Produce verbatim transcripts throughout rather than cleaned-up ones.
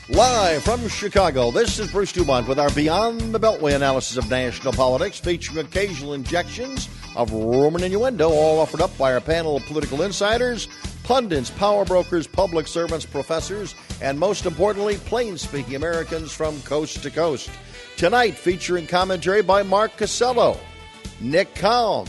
Live from Chicago, this is Bruce Dumont with our Beyond the Beltway analysis of national politics, featuring occasional injections of rumor and innuendo, all offered up by our panel of political insiders, pundits, power brokers, public servants, professors, and most importantly, plain-speaking Americans from coast to coast. Tonight, featuring commentary by Mark Costello, Nick Kalm,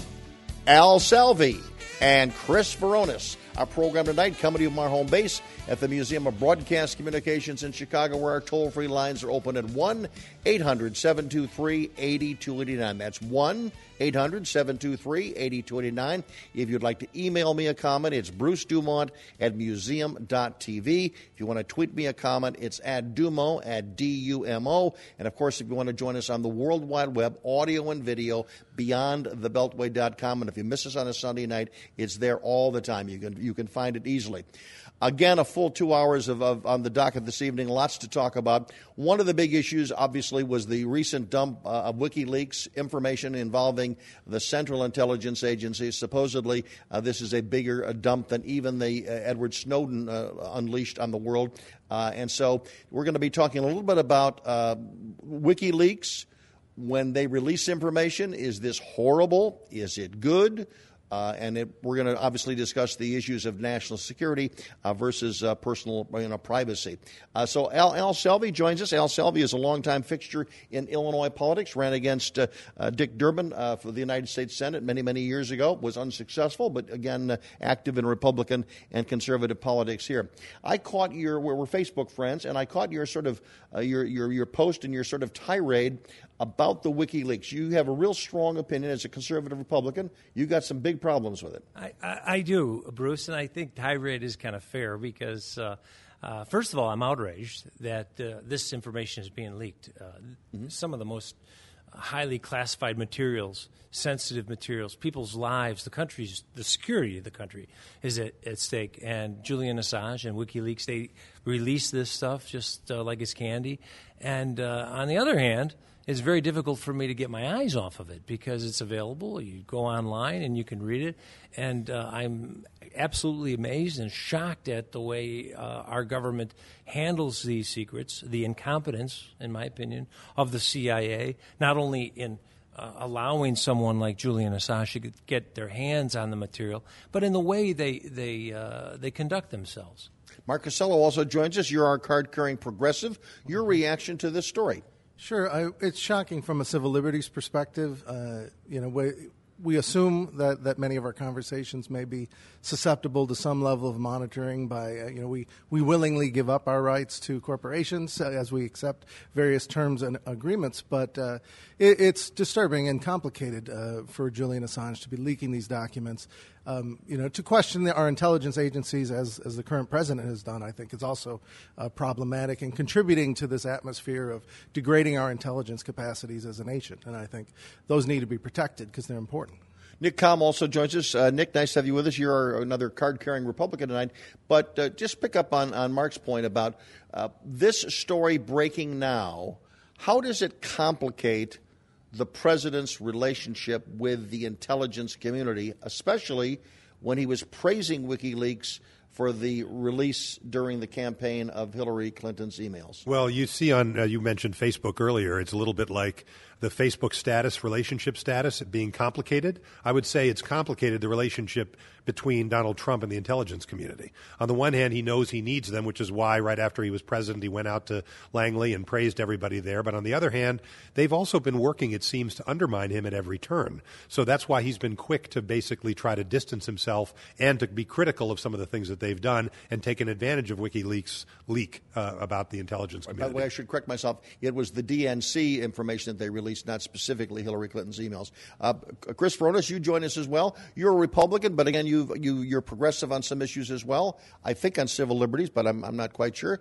Al Salvi, and Chris Veronis. Our program tonight coming to you from our home base at the Museum of Broadcast Communications in Chicago, where our toll-free lines are open at one eight hundred seven two three eight two eight nine. That's one eight hundred seven two three eight two eight nine. If you'd like to email me a comment, it's bruce dumont at museum dot t v. If you want to tweet me a comment, it's at Dumo, at D U M O. And, of course, if you want to join us on the World Wide Web, audio and video, beyond the beltway dot com. And if you miss us on a Sunday night, it's there all the time. You can, you can find it easily. Again, a full two hours of, of on the docket this evening. Lots to talk about. One of the big issues, obviously, was the recent dump uh, of WikiLeaks information involving the Central Intelligence Agency. Supposedly, uh, this is a bigger uh, dump than even the uh, Edward Snowden uh, unleashed on the world. Uh, and so we're going to be talking a little bit about uh, WikiLeaks. When they release information, is this horrible? Is it good? Uh, and it, we're going to obviously discuss the issues of national security uh, versus uh, personal you know, privacy. Uh, so Al, Al Salvi joins us. Al Salvi is a longtime fixture in Illinois politics, ran against uh, uh, Dick Durbin uh, for the United States Senate many, many years ago, was unsuccessful, but again, uh, active in Republican and conservative politics here. I caught your, we're, we're Facebook friends, and I caught your sort of, uh, your, your, your post and your sort of tirade about the WikiLeaks. You have a real strong opinion as a conservative Republican. You got some big problems with it. I, I, I do, Bruce, and I think tirade is kind of fair because, uh, uh, first of all, I'm outraged that uh, this information is being leaked. Uh, mm-hmm. Some of the most highly classified materials, sensitive materials, people's lives, the country's, the security of the country is at, at stake. And Julian Assange and WikiLeaks, they release this stuff just uh, like it's candy. And uh, on the other hand, it's very difficult for me to get my eyes off of it because it's available. You go online and you can read it. And uh, I'm absolutely amazed and shocked at the way uh, our government handles these secrets, the incompetence, in my opinion, of the C I A, not only in uh, allowing someone like Julian Assange to get their hands on the material, but in the way they, they, uh, they conduct themselves. Mark Costello also joins us. You're our card-carrying progressive. Your reaction to this story? Sure. I, it's shocking from a civil liberties perspective. Uh, you know, we, we assume that, that many of our conversations may be susceptible to some level of monitoring by, uh, you know, we, we willingly give up our rights to corporations uh, as we accept various terms and agreements. But uh, it, it's disturbing and complicated uh, for Julian Assange to be leaking these documents. Um, you know, to question the, our intelligence agencies, as as the current president has done, I think is also uh, problematic and contributing to this atmosphere of degrading our intelligence capacities as a nation. And I think those need to be protected because they're important. Nick Kalm also joins us. Uh, Nick, nice to have you with us. You're another card-carrying Republican tonight. But uh, just pick up on, on Mark's point about uh, this story breaking now. How does it complicate the president's relationship with the intelligence community, especially when he was praising WikiLeaks for the release during the campaign of Hillary Clinton's emails? Well, you see on, uh, you mentioned Facebook earlier, it's a little bit like the Facebook status, relationship status being complicated. I would say it's complicated the relationship between Donald Trump and the intelligence community. On the one hand, he knows he needs them, which is why right after he was president, he went out to Langley and praised everybody there. But on the other hand, they've also been working, it seems, to undermine him at every turn. So that's why he's been quick to basically try to distance himself and to be critical of some of the things that they've done and taken advantage of WikiLeaks' leak uh, about the intelligence community. By the way, I should correct myself. It was the D N C information that they released, not specifically Hillary Clinton's emails. Uh, Chris Veronis, you join us as well. You're a Republican, but again, you you you're progressive on some issues as well. I think on civil liberties, but I'm I'm not quite sure.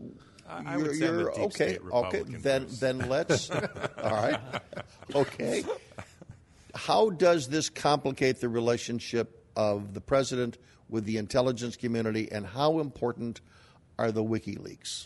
I would say I'm a deep okay. state Republican. Okay, then then let's. All right. Okay. How does this complicate the relationship of the president with the intelligence community, and how important are the WikiLeaks?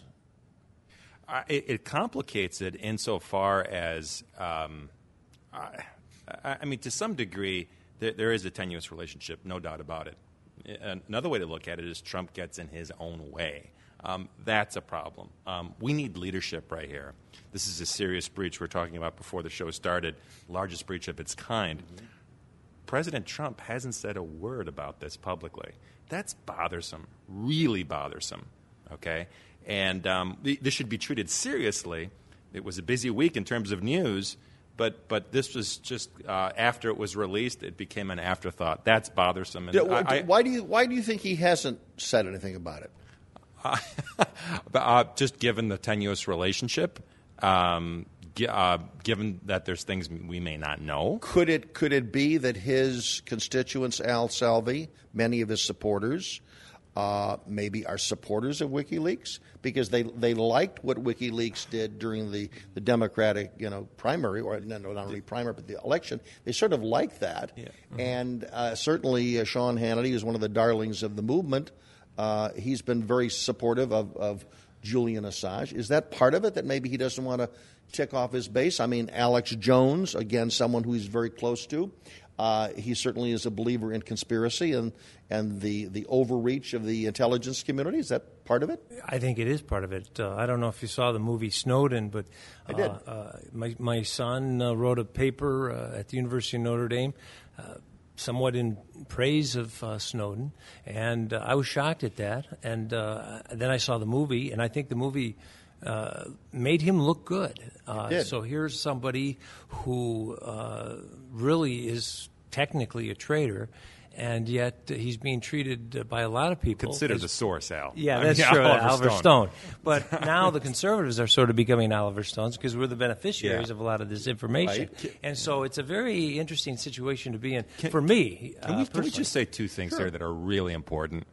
Uh, it, it complicates it insofar as, um, I, I mean, to some degree, there, there is a tenuous relationship, no doubt about it. Another way to look at it is Trump gets in his own way. Um, that's a problem. Um, we need leadership right here. This is a serious breach we're talking about before the show started, largest breach of its kind. Mm-hmm. President Trump hasn't said a word about this publicly. That's bothersome, really bothersome, okay? And um, th- this should be treated seriously. It was a busy week in terms of news, but but this was just, uh, after it was released, it became an afterthought. That's bothersome. And Yeah, I, I, why do you why do you think he hasn't said anything about it? uh, uh, just given the tenuous relationship, um, g- uh, given that there's things we may not know. Could it could it be that his constituents, Al Salvi, many of his supporters, uh, maybe are supporters of WikiLeaks because they they liked what WikiLeaks did during the, the Democratic you know primary, or no, no, not really primary, but the election. They sort of liked that, yeah. mm-hmm. and uh, certainly uh, Sean Hannity is one of the darlings of the movement. Uh, he's been very supportive of, of Julian Assange. Is that part of it, that maybe he doesn't want to tick off his base? I mean, Alex Jones, again, someone who he's very close to. Uh, he certainly is a believer in conspiracy and, and the, the overreach of the intelligence community. Is that part of it? I think it is part of it. Uh, I don't know if you saw the movie Snowden, but uh, I did. Uh, my, my son uh, wrote a paper uh, at the University of Notre Dame uh, somewhat in praise of uh, Snowden, and uh, I was shocked at that. And uh, then I saw the movie, and I think the movie uh, made him look good. Uh, did. So here's somebody who uh, really is technically a traitor, and yet uh, he's being treated uh, by a lot of people. Consider as, the source, Al. Yeah, I that's mean, true, Oliver, Oliver Stone. Stone. But now the conservatives are sort of becoming Oliver Stones because we're the beneficiaries Yeah. of a lot of this information. Right. And so it's a very interesting situation to be in Can- for me. Can, uh, we, can we personally. just say two things there that are really important?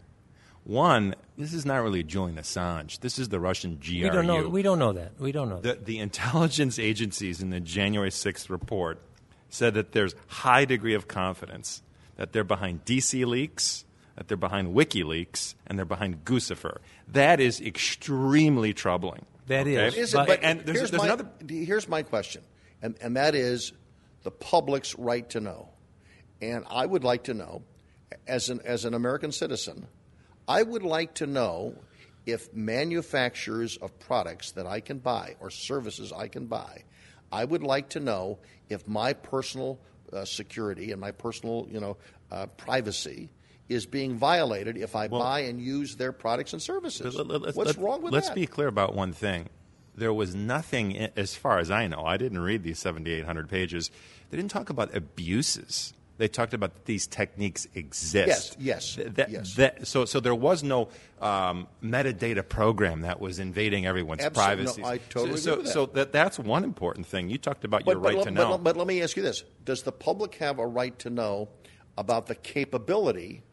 One, this is not really Julian Assange. This is the Russian G R U. We don't know. We don't know that. We don't know The, that. the intelligence agencies in the January sixth report said that there's high degree of confidence that they're behind D C leaks, that they're behind WikiLeaks, and they're behind Guccifer. That is extremely troubling. That okay? is. Is it, But- but and there's- here's, there's my, another- here's my question, and, and that is the public's right to know. And I would like to know, as an, as an American citizen, I would like to know if manufacturers of products that I can buy or services I can buy, I would like to know if my personal uh, security and my personal, you know, uh, privacy is being violated if I Well, buy and use their products and services. Let- let- let's- What's let- wrong with let's that? be clear about one thing. There was nothing, i- as far as I know, I didn't read these seventy-eight hundred pages. They didn't talk about abuses. They talked about that these techniques exist. Yes, yes, Th- that- yes. that- so, so there was no um, metadata program that was invading everyone's Absolutely. No, privacy. I totally so, agree with so, that. so that, that's one important thing. You talked about your right but, to but, know. But let me ask you this. Does the public have a right to know about the capability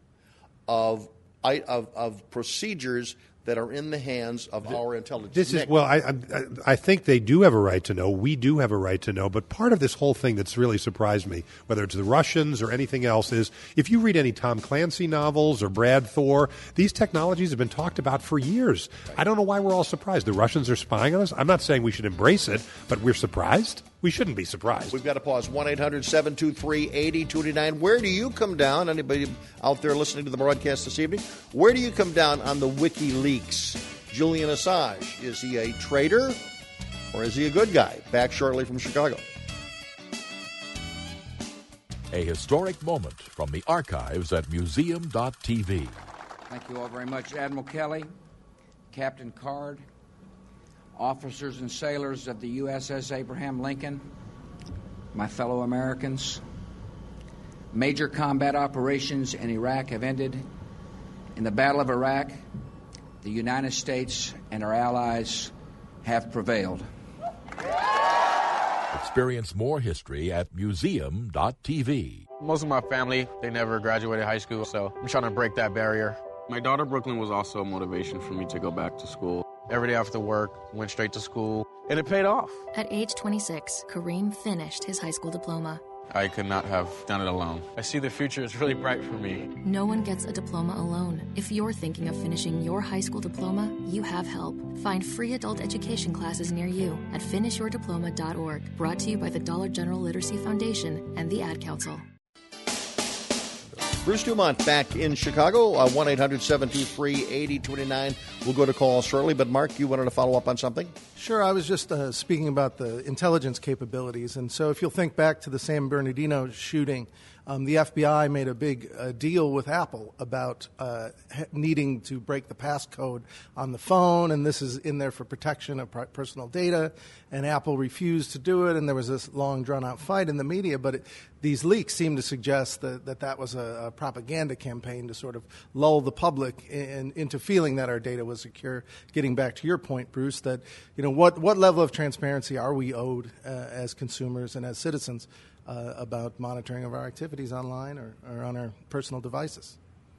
of, I- of, of procedures that are in the hands of our intelligence? This is Nick, well. I, I I think they do have a right to know. We do have a right to know. But part of this whole thing that's really surprised me, whether it's the Russians or anything else, is if you read any Tom Clancy novels or Brad Thor, these technologies have been talked about for years. I don't know why we're all surprised. The Russians are spying on us. I'm not saying we should embrace it, but we're surprised. We shouldn't be surprised. We've got to pause. one eight hundred seven two three eight zero two nine. Where do you come down? Anybody out there listening to the broadcast this evening? Where do you come down on the WikiLeaks? Julian Assange, is he a traitor or is he a good guy? Back shortly from Chicago. A historic moment from the archives at museum dot t v. Thank you all very much. Admiral Kelly, Captain Card, officers and sailors of the U S S Abraham Lincoln, my fellow Americans, major combat operations in Iraq have ended. In the Battle of Iraq, the United States and our allies have prevailed. Experience more history at museum dot t v. Most of my family, they never graduated high school, so I'm trying to break that barrier. My daughter, Brooklyn, was also a motivation for me to go back to school. Every day after work, went straight to school, and it paid off. At age twenty-six, Kareem finished his high school diploma. I could not have done it alone. I see the future is really bright for me. No one gets a diploma alone. If you're thinking of finishing your high school diploma, you have help. Find free adult education classes near you at finish your diploma dot org. Brought to you by the Dollar General Literacy Foundation and the Ad Council. Bruce Dumont back in Chicago, uh, one eight hundred seven two three eight zero two nine. We'll go to calls shortly, but Mark, you wanted to follow up on something? Sure. I was just uh, speaking about the intelligence capabilities. And so if you'll think back to the San Bernardino shooting, um, the F B I made a big uh, deal with Apple about uh, ha- needing to break the passcode on the phone, and this is in there for protection of pri- personal data, and Apple refused to do it, and there was this long, drawn-out fight in the media, but it, these leaks seem to suggest that that, that was a, a propaganda campaign to sort of lull the public in, into feeling that our data was secure. Getting back to your point, Bruce, that, you know, what, what level of transparency are we owed uh, as consumers and as citizens uh, about monitoring of our activities online or, or on our personal devices?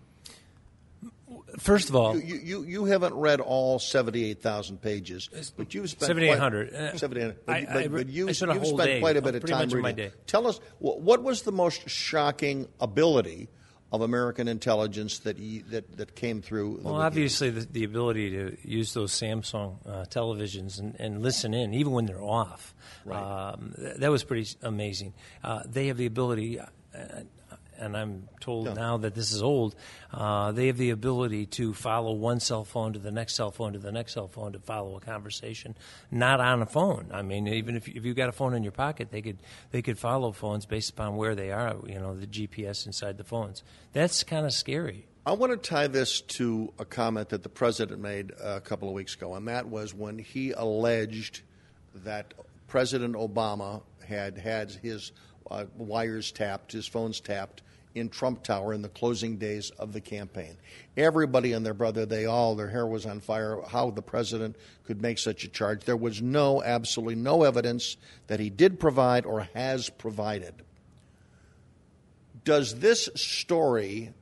First of all, you you, you haven't read all seventy-eight thousand pages, but you've spent seventy-eight hundred. Quite, seventy-eight hundred. But, I, but, I, but you, I you've spent spent day, quite a bit of pretty time much reading. My day. Tell us what, what was the most shocking ability of American intelligence that you, that that came through? The well, Wiki? obviously, the, the ability to use those Samsung uh, televisions and, and listen in, even when they're off. Right. Um, th- that was pretty amazing. Uh, they have the ability. Uh, and I'm told Yeah. now that this is old, uh, they have the ability to follow one cell phone to the next cell phone to the next cell phone to follow a conversation, not on a phone. I mean, even if, if you've got a phone in your pocket, they could they could follow phones based upon where they are, you know, the G P S inside the phones. That's kind of scary. I want to tie this to a comment that the president made a couple of weeks ago, and that was when he alleged that President Obama had had his uh, wires tapped, his phones tapped, in Trump Tower in the closing days of the campaign. Everybody and their brother, they all, their hair was on fire, how the president could make such a charge. There was no, absolutely no evidence that he did provide or has provided. Does this story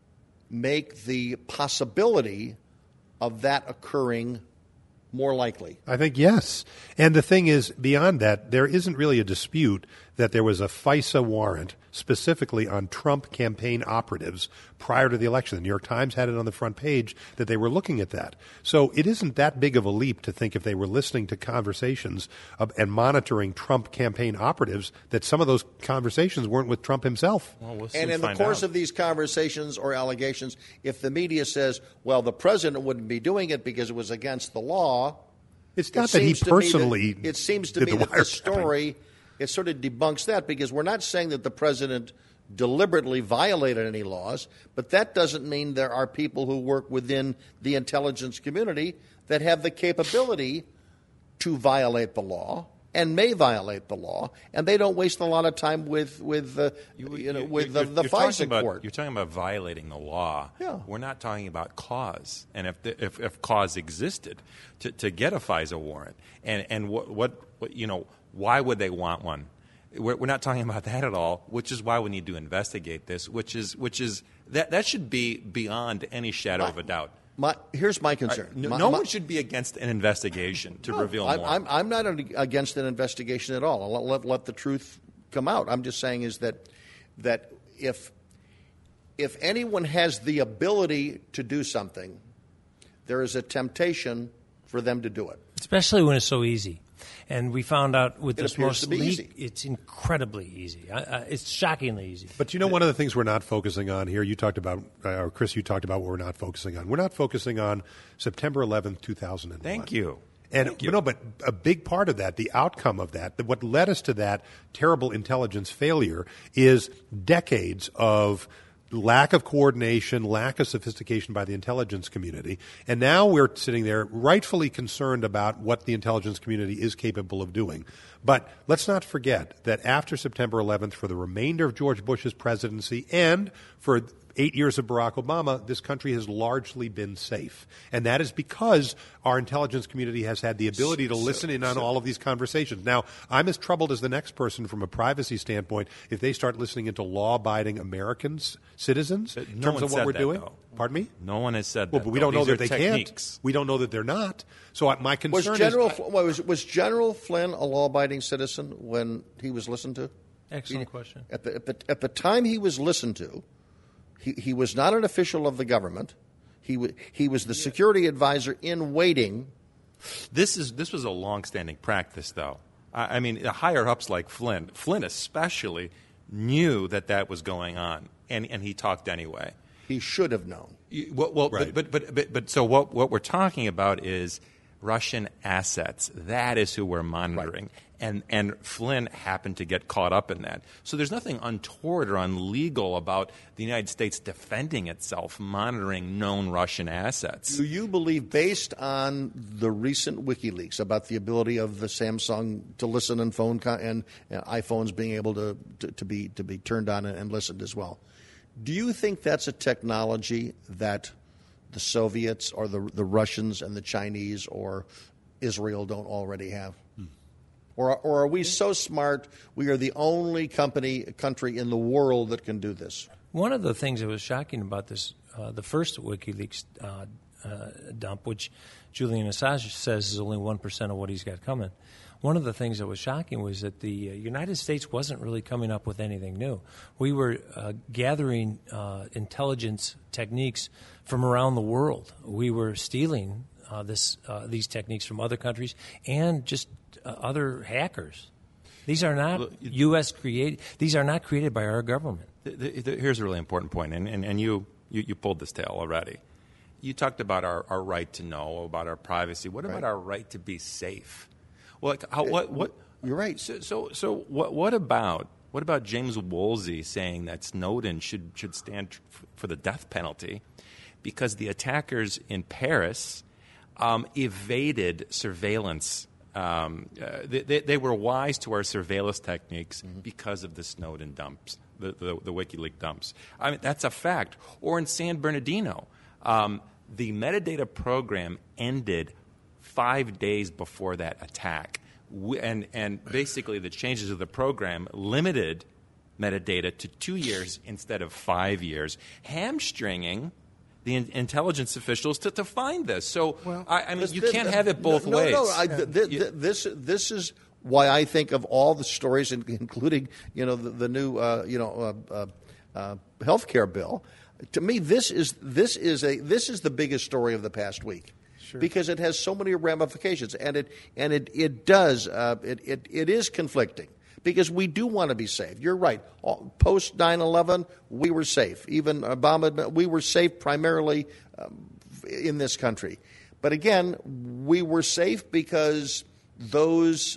make the possibility of that occurring more likely? I think yes. And the thing is, beyond that, there isn't really a dispute that there was a FISA warrant specifically on Trump campaign operatives prior to the election. The New York Times had it on the front page that they were looking at that. So it isn't that big of a leap to think if they were listening to conversations of, and monitoring Trump campaign operatives that some of those conversations weren't with Trump himself. Well, we'll and in the course out. of these conversations or allegations, if the media says, well, the president wouldn't be doing it because it was against the law, it's not it that he seems to me personally that, it seems to did me the that the wiretapping. story, it sort of debunks that, because we're not saying that the president deliberately violated any laws, but that doesn't mean there are people who work within the intelligence community that have the capability to violate the law and may violate the law, and they don't waste a lot of time with with uh, you, you know with the, the you're talking FISA about, court. You're talking about violating the law. Yeah. We're not talking about cause, and if the, if, if cause existed to, to get a FISA warrant, and and what, what what you know, why would they want one? We're, we're not talking about that at all, which is why we need to investigate this. Which is which is that that should be beyond any shadow My- of a doubt. My, here's my concern. Right. No, My- no my- one should be against an investigation to No, reveal I'm, more. I'm, I'm not against an investigation at all. I'll let, let, let the truth come out. I'm just saying is that that if if anyone has the ability to do something, there is a temptation for them to do it. Especially when it's so easy. And we found out with It this appears most to be leak, easy. it's incredibly easy. I, I, it's shockingly easy. But you know, one of the things we're not focusing on here, you talked about, uh, or Chris, you talked about what we're not focusing on. We're not focusing on September eleventh, two thousand one. Thank you. And Thank you. no, but a big part of that, the outcome of that, what led us to that terrible intelligence failure is decades of lack of coordination, lack of sophistication by the intelligence community. And now we're sitting there rightfully concerned about what the intelligence community is capable of doing. But let's not forget that after September eleventh, for the remainder of George Bush's presidency and for eight years of Barack Obama, this country has largely been safe. And that is because our intelligence community has had the ability to listen in on all of these conversations. Now, I'm as troubled as the next person from a privacy standpoint if they start listening into law-abiding Americans, citizens, No in terms one of what said we're that, doing. though. Pardon me? No one has said Well, that. but we though. don't know These that are they techniques. can't. We don't know that they're not. So I- my Was concern General is... was, was General Flynn a law-abiding citizen when he was listened to? Excellent He- question. At the, at the at the time he was listened to, he he was not an official of the government. He w- he was the security advisor in waiting. This is this was a long-standing practice, though. I, I mean, the higher ups like Flynn, Flynn especially, knew that that was going on, and, and he talked anyway. He should have known. You- Well, well Right. but, but, but, but, but so what, what we're talking about is Russian assets. That is who we're monitoring. And, and Flynn happened to get caught up in that. So there's nothing untoward or illegal about the United States defending itself, monitoring known Russian assets. Do you believe, based on the recent WikiLeaks about the ability of the Samsung to listen and phone con- and uh, iPhones being able to, to, to be to be turned on and, and listened as well, do you think that's a technology that the Soviets or the the Russians and the Chinese or Israel don't already have? Or, or are we so smart we are the only company country in the world that can do this? One of the things that was shocking about this, uh, the first WikiLeaks uh, uh, dump, which Julian Assange says is only one percent of what he's got coming, one of the things that was shocking was that the uh, United States wasn't really coming up with anything new. We were uh, gathering uh, intelligence techniques from around the world. We were stealing uh, this uh, these techniques from other countries and just uh, other hackers. These are not Look, you- U S created. These are not created by our government. The, the, the, here's a really important point, and, and, and you, you, you pulled this tail already. You talked about our, our right to know, about our privacy. What about Right. our right to be safe? Well, like, how, what, what? You're right. So, so, so what, what about what about James Woolsey saying that Snowden should should stand tr- for the death penalty because the attackers in Paris um, evaded surveillance? Um, uh, they, they, they were wise to our surveillance techniques Mm-hmm. because of the Snowden dumps, the, the, the WikiLeaks dumps. I mean, that's a fact. Or in San Bernardino, um, the metadata program ended five days before that attack. We, and, and basically the changes of the program limited metadata to two years instead of five years, hamstringing the in- intelligence officials to, to find this. So, I, I mean, This- you this- can't have it both no, ways. No, no. I, th- th- th- this this is why I think of all the stories, in- including you know the, the new uh, you know uh, uh, uh, healthcare bill. To me, this is this is a this is the biggest story of the past week. Sure. Because it has so many ramifications, and it and it it does uh, it, it it is conflicting. Because we do want to be safe. You're right. Post nine eleven, we were safe. Even Obama, we were safe primarily um, in this country. But again, we were safe because those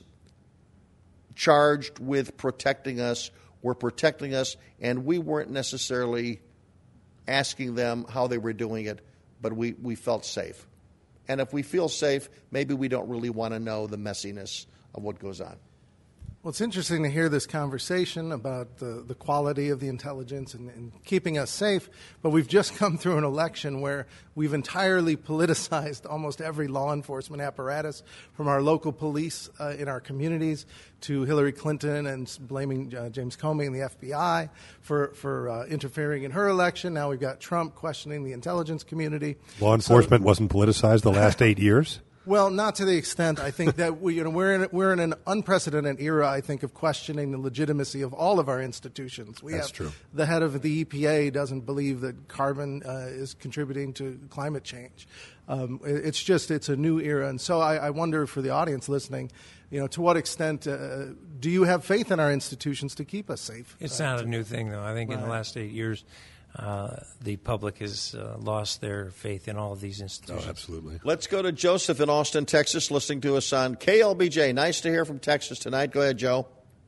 charged with protecting us were protecting us, and we weren't necessarily asking them how they were doing it, but we, we felt safe. And if we feel safe, maybe we don't really want to know the messiness of what goes on. Well, it's interesting to hear this conversation about the, the quality of the intelligence and, and keeping us safe, but we've just come through an election where we've entirely politicized almost every law enforcement apparatus, from our local police uh, in our communities to Hillary Clinton and blaming uh, James Comey and the F B I for, for uh, interfering in her election. Now we've got Trump questioning the intelligence community. Law enforcement so, wasn't politicized the last eight years? Well, not to the extent. I think that we, you know, we're in we're in an unprecedented era. I think of questioning the legitimacy of all of our institutions. We That's have true. The head of the E P A doesn't believe that carbon uh, is contributing to climate change. Um, it, it's just it's a new era, and so I, I wonder for the audience listening, you know, to what extent uh, do you have faith in our institutions to keep us safe? It's uh, not to, a new thing, though. I think right. in the last eight years. Uh, the public has uh, lost their faith in all of these institutions. Oh, absolutely. Let's go to Joseph in Austin, Texas, listening to us on K L B J. Nice to hear from Texas tonight. Go ahead, Joe.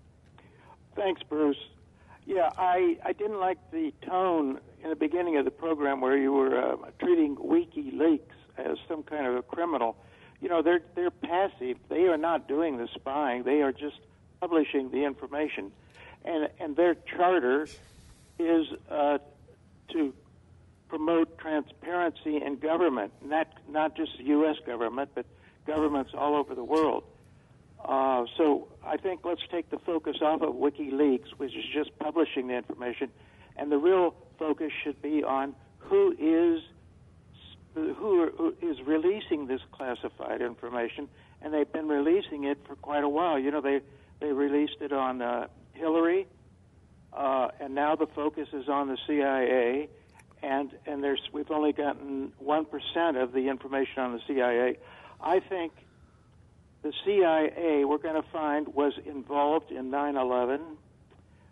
Thanks, Bruce. Yeah, I, I didn't like the tone in the beginning of the program where you were uh, treating WikiLeaks as some kind of a criminal. You know, they're they're passive. They are not doing the spying. They are just publishing the information, and and their charter is uh, to promote transparency in government, not not just the U S government, but governments all over the world. Uh, so I think let's take the focus off of WikiLeaks, which is just publishing the information, and the real focus should be on who is who, are, who is releasing this classified information, and they've been releasing it for quite a while. You know, they they released it on uh, Hillary. Uh, and now the focus is on the C I A, and and there's we've only gotten one percent of the information on the C I A. I think the C I A we're going to find was involved in nine eleven.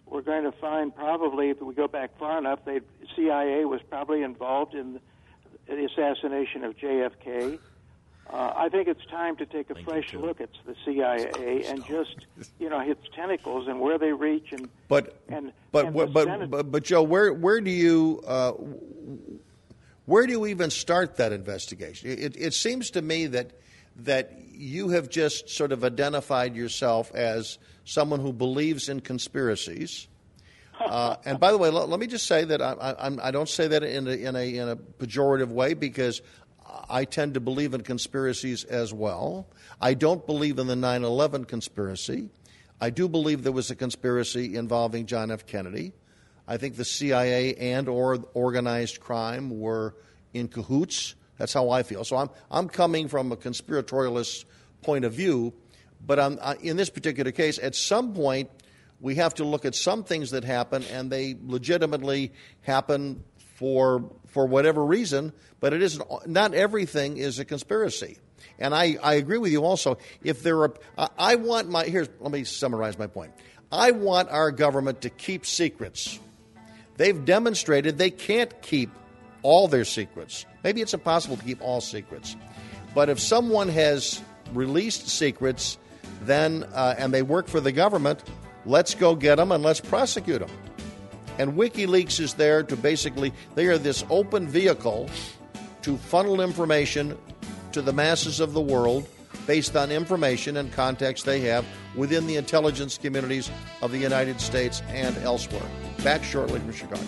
we're going to find probably, if we go back far enough, the C I A was probably involved in the assassination of J F K. Uh, I think it's time to take a Thank fresh look at the C I A and just, you know, its tentacles and where they reach. And but and, but and but, but, but but Joe, where where do you uh, where do you even start that investigation? It, it seems to me that that you have just sort of identified yourself as someone who believes in conspiracies. Uh, and by the way, let, let me just say that I, I, I don't say that in a, in a in a pejorative way, because I tend to believe in conspiracies as well. I don't believe in the nine eleven conspiracy. I do believe there was a conspiracy involving John F. Kennedy. I think the C I A and or organized crime were in cahoots. That's how I feel. So I'm I'm coming from a conspiratorialist point of view, but I'm, uh, in this particular case, at some point, we have to look at some things that happen, and they legitimately happen for for whatever reason. But it isn't. Not everything is a conspiracy. And I, I agree with you also. If there are, I, I want my here's let me summarize my point. I want our government to keep secrets. They've demonstrated they can't keep all their secrets. Maybe it's impossible to keep all secrets. But if someone has released secrets, then uh, and they work for the government, let's go get them and let's prosecute them. And WikiLeaks is there to basically, they are this open vehicle to funnel information to the masses of the world based on information and context they have within the intelligence communities of the United States and elsewhere. Back shortly from Chicago.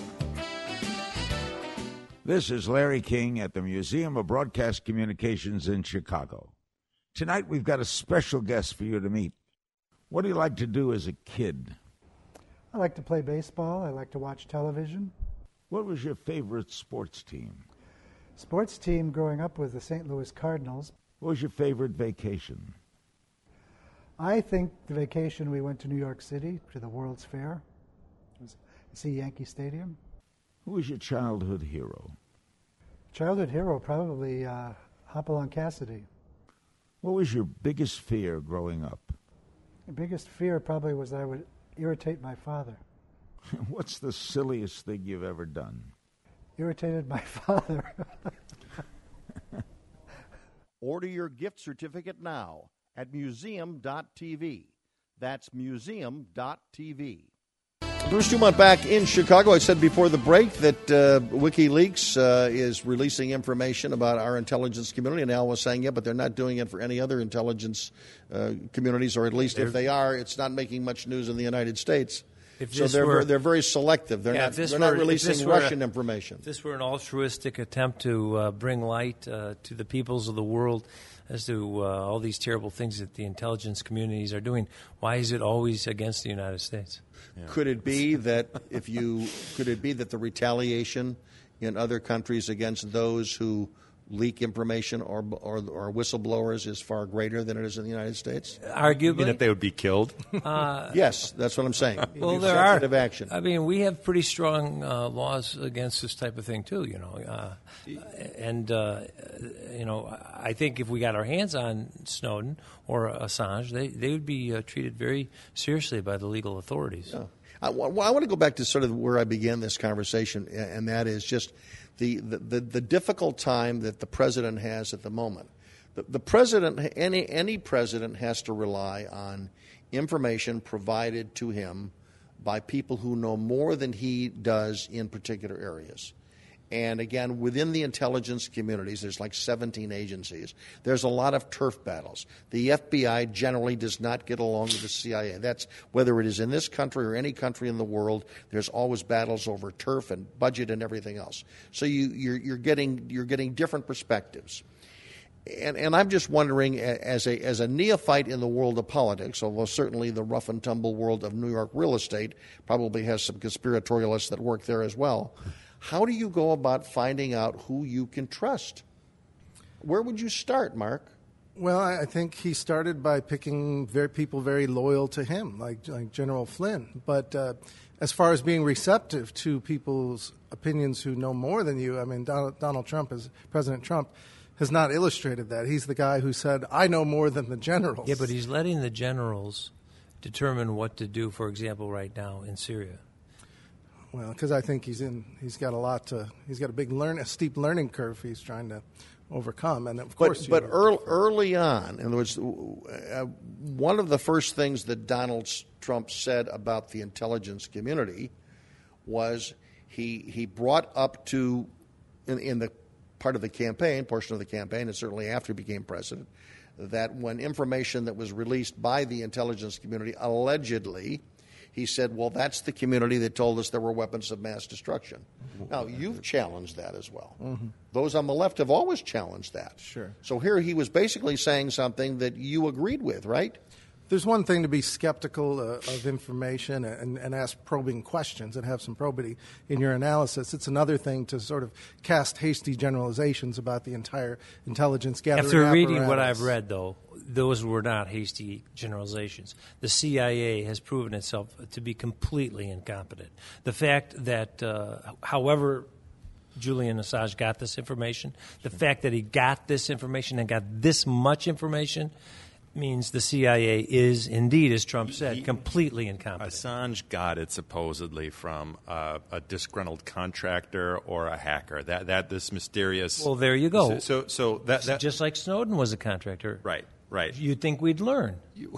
This is Larry King at the Museum of Broadcast Communications in Chicago. Tonight we've got a special guest for you to meet. What do you like to do as a kid? I like to play baseball. I like to watch television. What was your favorite sports team? Sports team growing up was the Saint Louis Cardinals. What was your favorite vacation? I think the vacation we went to New York City to the World's Fair. It was see Yankee Stadium. Who was your childhood hero? Childhood hero, probably uh, Hopalong Cassidy. What was your biggest fear growing up? The biggest fear probably was I would irritate my father. What's the silliest thing you've ever done? Irritated my father. Order your gift certificate now at museum dot t v. That's museum dot t v. Bruce Dumont back in Chicago. I said before the break that uh, WikiLeaks uh, is releasing information about our intelligence community, and Al was saying, yeah, but they're not doing it for any other intelligence uh, communities, or at least they're, if they are, it's not making much news in the United States. If so they're, were, they're very selective. They're yeah, not, they're were, not releasing Russian a, information. If this were an altruistic attempt to uh, bring light uh, to the peoples of the world as to uh, all these terrible things that the intelligence communities are doing, why is it always against the United States? Yeah. Could it be that if you could it be that the retaliation in other countries against those who leak information or or, or whistleblowers is far greater than it is in the United States? Arguably, and if they would be killed. Uh, yes, that's what I'm saying. Well, there are action. I mean, we have pretty strong uh, laws against this type of thing too. You know, uh, and uh, you know, I think if we got our hands on Snowden or Assange, they they would be uh, treated very seriously by the legal authorities. Yeah. I, well, I want to go back to sort of where I began this conversation, and that is just the, the, the, the difficult time that the president has at the moment. The, the president, any any president, has to rely on information provided to him by people who know more than he does in particular areas. And again, within the intelligence communities, there's like seventeen agencies. There's a lot of turf battles. The F B I generally does not get along with the C I A. That's whether it is in this country or any country in the world. There's always battles over turf and budget and everything else. So you, you're, you're getting you're getting different perspectives. And, and I'm just wondering, as a as a neophyte in the world of politics, although certainly the rough and tumble world of New York real estate probably has some conspiratorialists that work there as well. How do you go about finding out who you can trust? Where would you start, Mark? Well, I think he started by picking very, people very loyal to him, like, like General Flynn. But uh, as far as being receptive to people's opinions who know more than you, I mean, Donald, Donald Trump, is, President Trump, has not illustrated that. He's the guy who said, I know more than the generals. Yeah, but he's letting the generals determine what to do, for example, right now in Syria? Well, because I think he's in. He's got a lot to. He's got a big learn, a steep learning curve. He's trying to overcome, and of course. But, but early, early on, in other words, uh, one of the first things that Donald Trump said about the intelligence community was he he brought up to in, in the part of the campaign, portion of the campaign, and certainly after he became president, that when information that was released by the intelligence community allegedly. He said, well, that's the community that told us there were weapons of mass destruction. Now, you've challenged that as well. Mm-hmm. Those on the left have always challenged that. Sure. So here he was basically saying something that you agreed with, right? There's one thing to be skeptical uh, of information and, and ask probing questions and have some probity in your analysis. It's another thing to sort of cast hasty generalizations about the entire intelligence gathering After apparatus. reading what I've read, though, those were not hasty generalizations. The C I A has proven itself to be completely incompetent. The fact that, uh, however Julian Assange got this information, the fact that he got this information and got this much information means the C I A is indeed, as Trump said, he, completely incompetent. Assange got it supposedly from uh, a disgruntled contractor or a hacker. That that this mysterious. Well, there you go. So so, so that, that just like Snowden was a contractor, right? Right. You'd think we'd learn. You,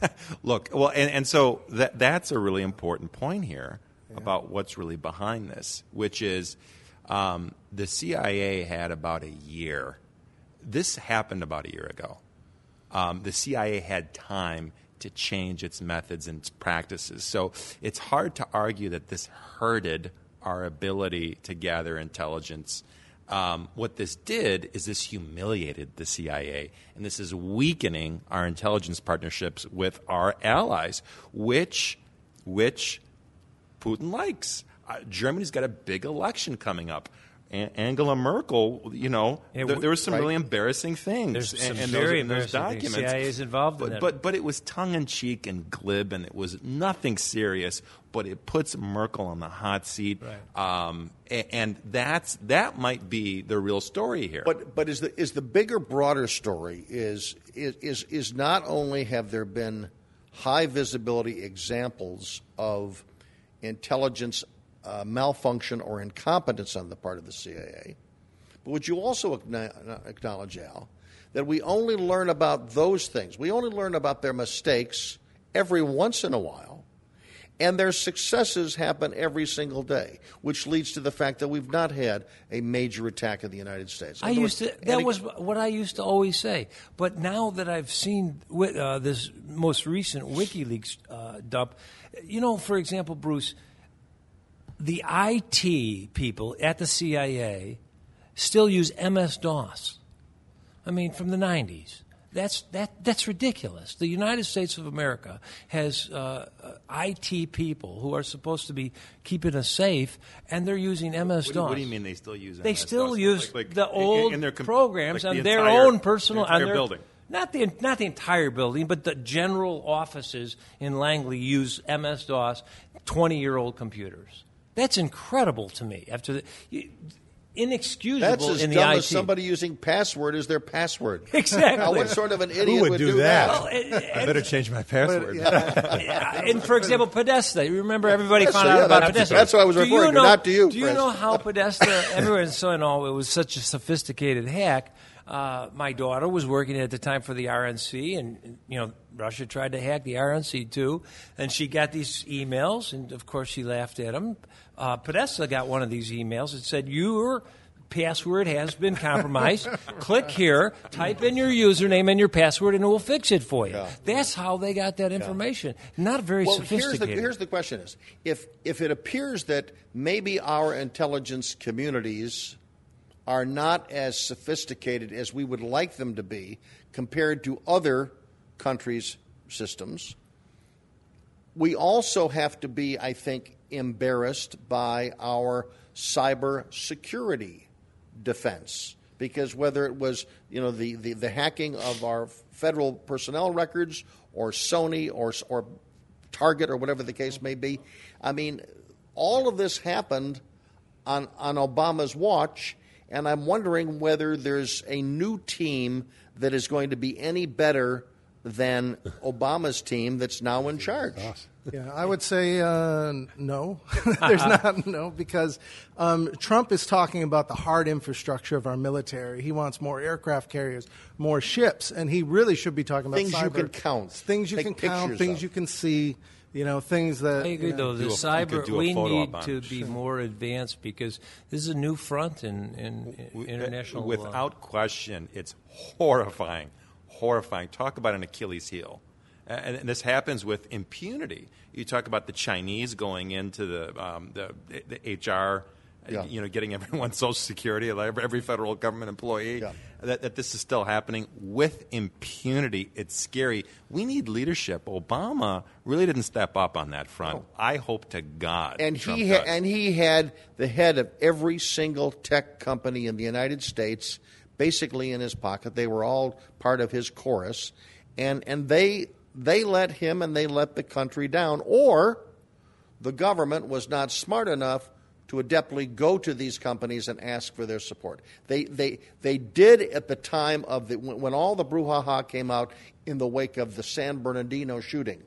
look, well, and, and so that that's a really important point here yeah. about what's really behind this, which is um, the C I A had about a year. This happened about a year ago. Um, the C I A had time to change its methods and its practices. So it's hard to argue that this hurted our ability to gather intelligence. Um, what this did is this humiliated the C I A, and this is weakening our intelligence partnerships with our allies, which, which Putin likes. Uh, Germany's got a big election coming up. Angela Merkel, you know, yeah, there, there were some right. really embarrassing things. There's some and very those, those documents. C I A is involved but, in that. But, but it was tongue-in-cheek and glib, and it was nothing serious, but it puts Merkel on the hot seat. Right. Um, and, and that's that might be the real story here. But but is the is the bigger, broader story is is is, is not only have there been high visibility examples of intelligence Uh, malfunction or incompetence on the part of the C I A. But would you also acknowledge, Al, that we only learn about those things, we only learn about their mistakes every once in a while, and their successes happen every single day, which leads to the fact that we've not had a major attack in the United States. I used to, that was what I used to always say. But now that I've seen uh, this most recent WikiLeaks uh, dump, you know, for example, Bruce, the I T people at the C I A still use M S DOS. I mean, from the nineties. That's that. That's ridiculous. The United States of America has uh, I T people who are supposed to be keeping us safe, and they're using M S DOS. What do, you, what do you mean they still use M S DOS? They still use like, like the old in their com- programs like on the their entire, own personal the entire on their, building. Not the not the entire building, but the general offices in Langley use M S DOS, twenty-year-old computers. That's incredible to me. After the, you, inexcusable That's as in the dumb I T. as somebody using password as their password. Exactly. Now, what sort of an idiot Who would, would do, do that? that? Well, it, it, I better change my password. But, yeah. and for example, Podesta. You remember everybody Podesta, found out yeah, about that's, Podesta. That's what I was do referring you know, to, not to you. Do you Chris. know how Podesta? Everyone saw it all. It was such a sophisticated hack. Uh, my daughter was working at the time for the R N C, and you know Russia tried to hack the R N C too. And she got these emails, and of course she laughed at them. Uh, Podesta got one of these emails. It said, "Your password has been compromised. Click here, type in your username and your password, and it will fix it for you." Yeah. That's how they got that information. Yeah. Not very well, sophisticated. Here's the, here's the question: is if if it appears that maybe our intelligence communities are not as sophisticated as we would like them to be compared to other countries' systems, we also have to be, I think, embarrassed by our cyber security defense. Because whether it was, you know, the, the, the hacking of our federal personnel records or Sony or, or Target or whatever the case may be, I mean, all of this happened on, on Obama's watch. And I'm wondering whether there's a new team that is going to be any better than Obama's team that's now in charge. Yeah, I would say uh, no. There's not no because um, Trump is talking about the hard infrastructure of our military. He wants more aircraft carriers, more ships, and he really should be talking about things cyber, you can count, things you take can count, pictures things of. you can see. You know, things that I agree, you know, though. The Do a- you cyber, could do a we photo need op on to it. be more advanced because this is a new front in, in, in international. Without uh, question, it's horrifying, horrifying. Talk about an Achilles heel. And, and this happens with impunity. You talk about the Chinese going into the um, the, the H R, Yeah. you know, getting everyone's Social Security, every, every federal government employee. Yeah. That, that this is still happening with impunity. It's scary. We need leadership. Obama really didn't step up on that front. I hope to God. And Trump he ha- does. and he had the head of every single tech company in the United States basically in his pocket. They were all part of his chorus, and and they they let him and they let the country down, or the government was not smart enough to adeptly go to these companies and ask for their support. They they they did at the time of the when, when all the brouhaha came out in the wake of the San Bernardino shooting.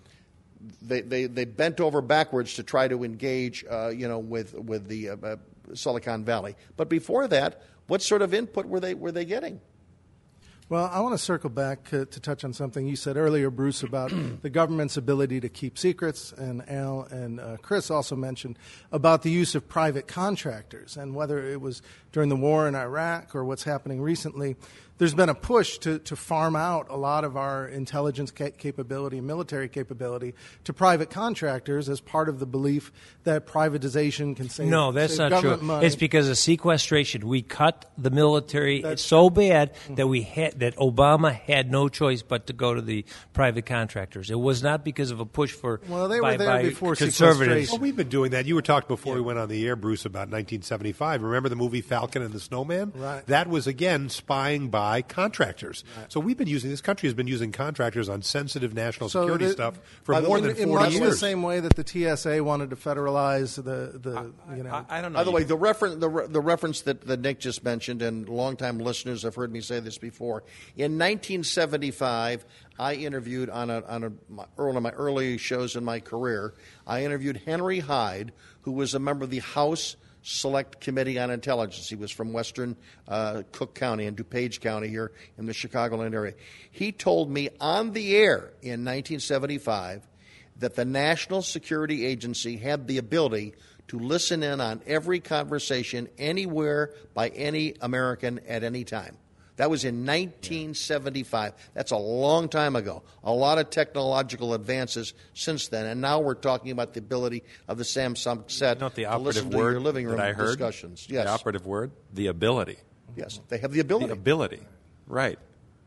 They they, they bent over backwards to try to engage, uh, you know, with with the uh, uh, Silicon Valley. But before that, what sort of input were they were they getting? Well, I want to circle back uh, to touch on something you said earlier, Bruce, about the government's ability to keep secrets, and Al and uh, Chris also mentioned about the use of private contractors, and whether it was during the war in Iraq or what's happening recently, there's been a push to, to farm out a lot of our intelligence ca- capability and military capability to private contractors as part of the belief that privatization can save No, that's save not true. government money. It's because of sequestration. We cut the military That's- so bad that we had that Obama had no choice but to go to the private contractors. It was not because of a push for Well, they were by, there by before conservatives. sequestration. Well, we've been doing that. You were talking before we went on the air, Bruce, about nineteen seventy-five. Remember the movie Falcon and the Snowman? Right. That was, again, spying by contractors. Right. So we've been using, this country has been using contractors on sensitive national So security the- stuff for by the more way, than in forty much years. the same way that the T S A wanted to federalize the, the you know. I, I don't know. By the way, the reference the, re- the reference that, that Nick just mentioned, and longtime listeners have heard me say this before. In nineteen seventy-five, I interviewed on a on a my, one of my early shows in my career. I interviewed Henry Hyde, who was a member of the House Select Committee on Intelligence. He was from western uh, Cook County and DuPage County here in the Chicagoland area. He told me on the air in nineteen seventy-five that the National Security Agency had the ability to listen in on every conversation anywhere by any American at any time. That was in nineteen seventy-five. That's a long time ago. A lot of technological advances since then, and now we're talking about the ability of the Samsung set You know what the to operative listen to word your living room that I heard? discussions. Yes, The operative word? The ability. yes, they have the ability. The ability. Right.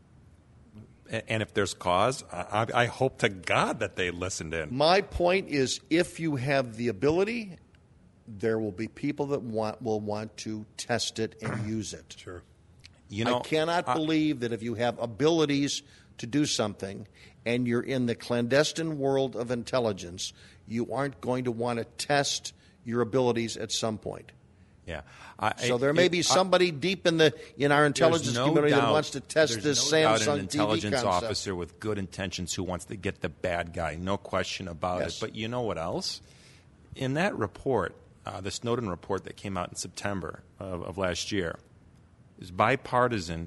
A- And if there's cause, I, I hope to God that they listened in. My point is, if you have the ability, there will be people that want will want to test it and use it. Sure. You know, I cannot I- believe that if you have abilities to do something and you're in the clandestine world of intelligence, you aren't going to want to test your abilities at some point. Yeah. I, So there may it- be I- somebody deep in the in our intelligence There's no community that doubt- wants to test there's this no doubt Samsung an intelligence T V concept. officer with good intentions who wants to get the bad guy. No question about Yes. it. But you know what else? In that report, uh, the Snowden report that came out in September of, of last year, is bipartisan,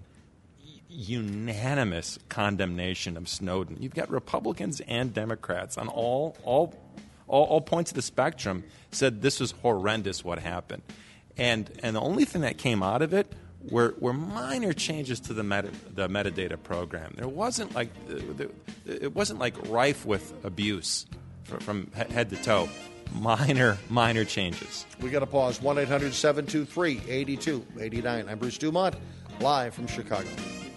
unanimous condemnation of Snowden. You've got Republicans and Democrats on all all all, all points of the spectrum said this was horrendous what happened. And and the only thing that came out of it were, were minor changes to the meta, the metadata program. There wasn't like uh, it wasn't like rife with abuse from, from head to toe. Minor, minor changes. We got to pause. one eight hundred seven two three eight two eight nine. I'm Bruce Dumont, live from Chicago.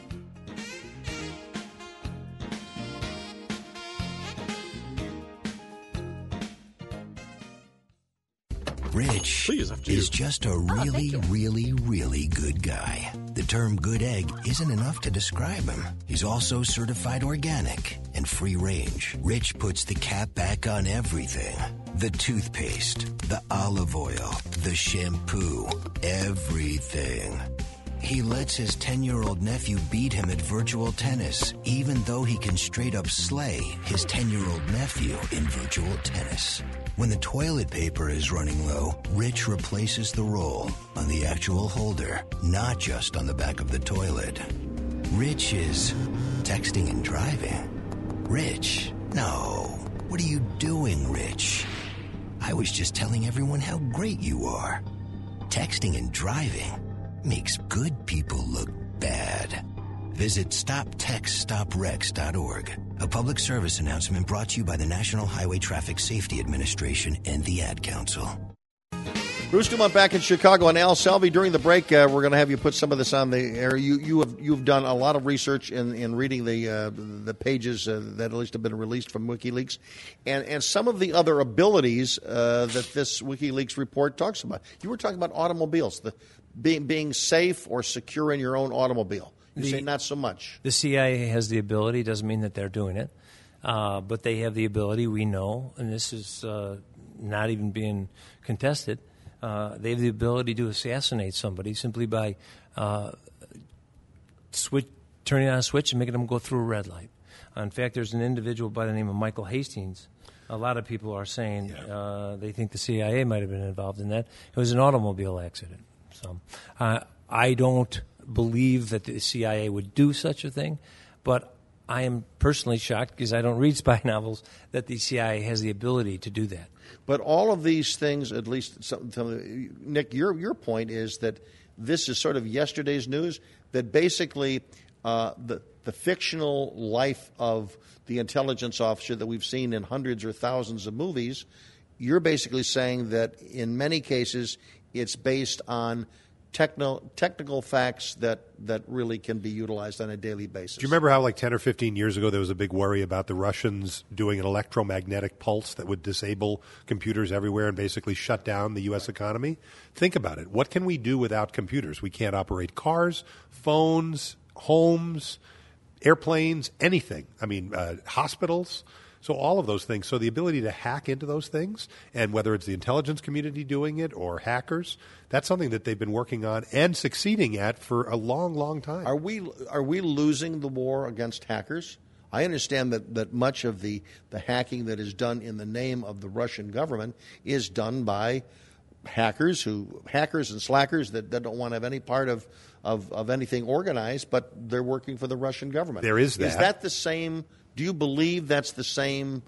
Rich is just a really, really, really good guy. The term good egg isn't enough to describe him. He's also certified organic and free range. Rich puts the cap back on everything. The toothpaste, the olive oil, the shampoo, everything. He lets his ten-year-old nephew beat him at virtual tennis, even though he can straight up slay his ten-year-old nephew in virtual tennis. When the toilet paper is running low, Rich replaces the roll on the actual holder, not just on the back of the toilet. Rich is texting and driving. Rich, no. What are you doing, Rich? I was just telling everyone how great you are. Texting and driving makes good people look bad. Visit stop text stop wrecks dot org. A public service announcement brought to you by the National Highway Traffic Safety Administration and the Ad Council. Bruce Dumont back in Chicago. And Al Salvi, during the break, uh, we're going to have you put some of this on the air. You you have you've done a lot of research in, in reading the uh, the pages uh, that at least have been released from WikiLeaks, and and some of the other abilities uh, that this WikiLeaks report talks about. You were talking about automobiles, the being being safe or secure in your own automobile. You The- say not so much. The C I A has the ability. Doesn't mean that they're doing it, uh, but they have the ability. We know, and this is uh, not even being contested. Uh, they have the ability to assassinate somebody simply by uh, switch, turning on a switch and making them go through a red light. Uh, in fact, there's an individual by the name of Michael Hastings. A lot of people are saying uh, they think the C I A might have been involved in that. It was an automobile accident. So uh, I don't believe that the C I A would do such a thing, but I am personally shocked, because I don't read spy novels, that the C I A has the ability to do that. But all of these things, at least, some, some, Nick, your your point is that this is sort of yesterday's news, that basically uh, the, the fictional life of the intelligence officer that we've seen in hundreds or thousands of movies, you're basically saying that in many cases it's based on techno, technical facts that, that really can be utilized on a daily basis. Do you remember how like ten or fifteen years ago there was a big worry about the Russians doing an electromagnetic pulse that would disable computers everywhere and basically shut down the U S economy? Think about it. What can we do without computers? We can't operate cars, phones, homes, airplanes, anything. I mean, uh, hospitals. So all of those things. So the ability to hack into those things, and whether it's the intelligence community doing it or hackers, that's something that they've been working on and succeeding at for a long, long time. Are we are we losing the war against hackers? I understand that, that much of the, the hacking that is done in the name of the Russian government is done by hackers who hackers and slackers that, that don't want to have any part of, of, of anything organized, but they're working for the Russian government. There is that. Is that the same? Do you believe that's the same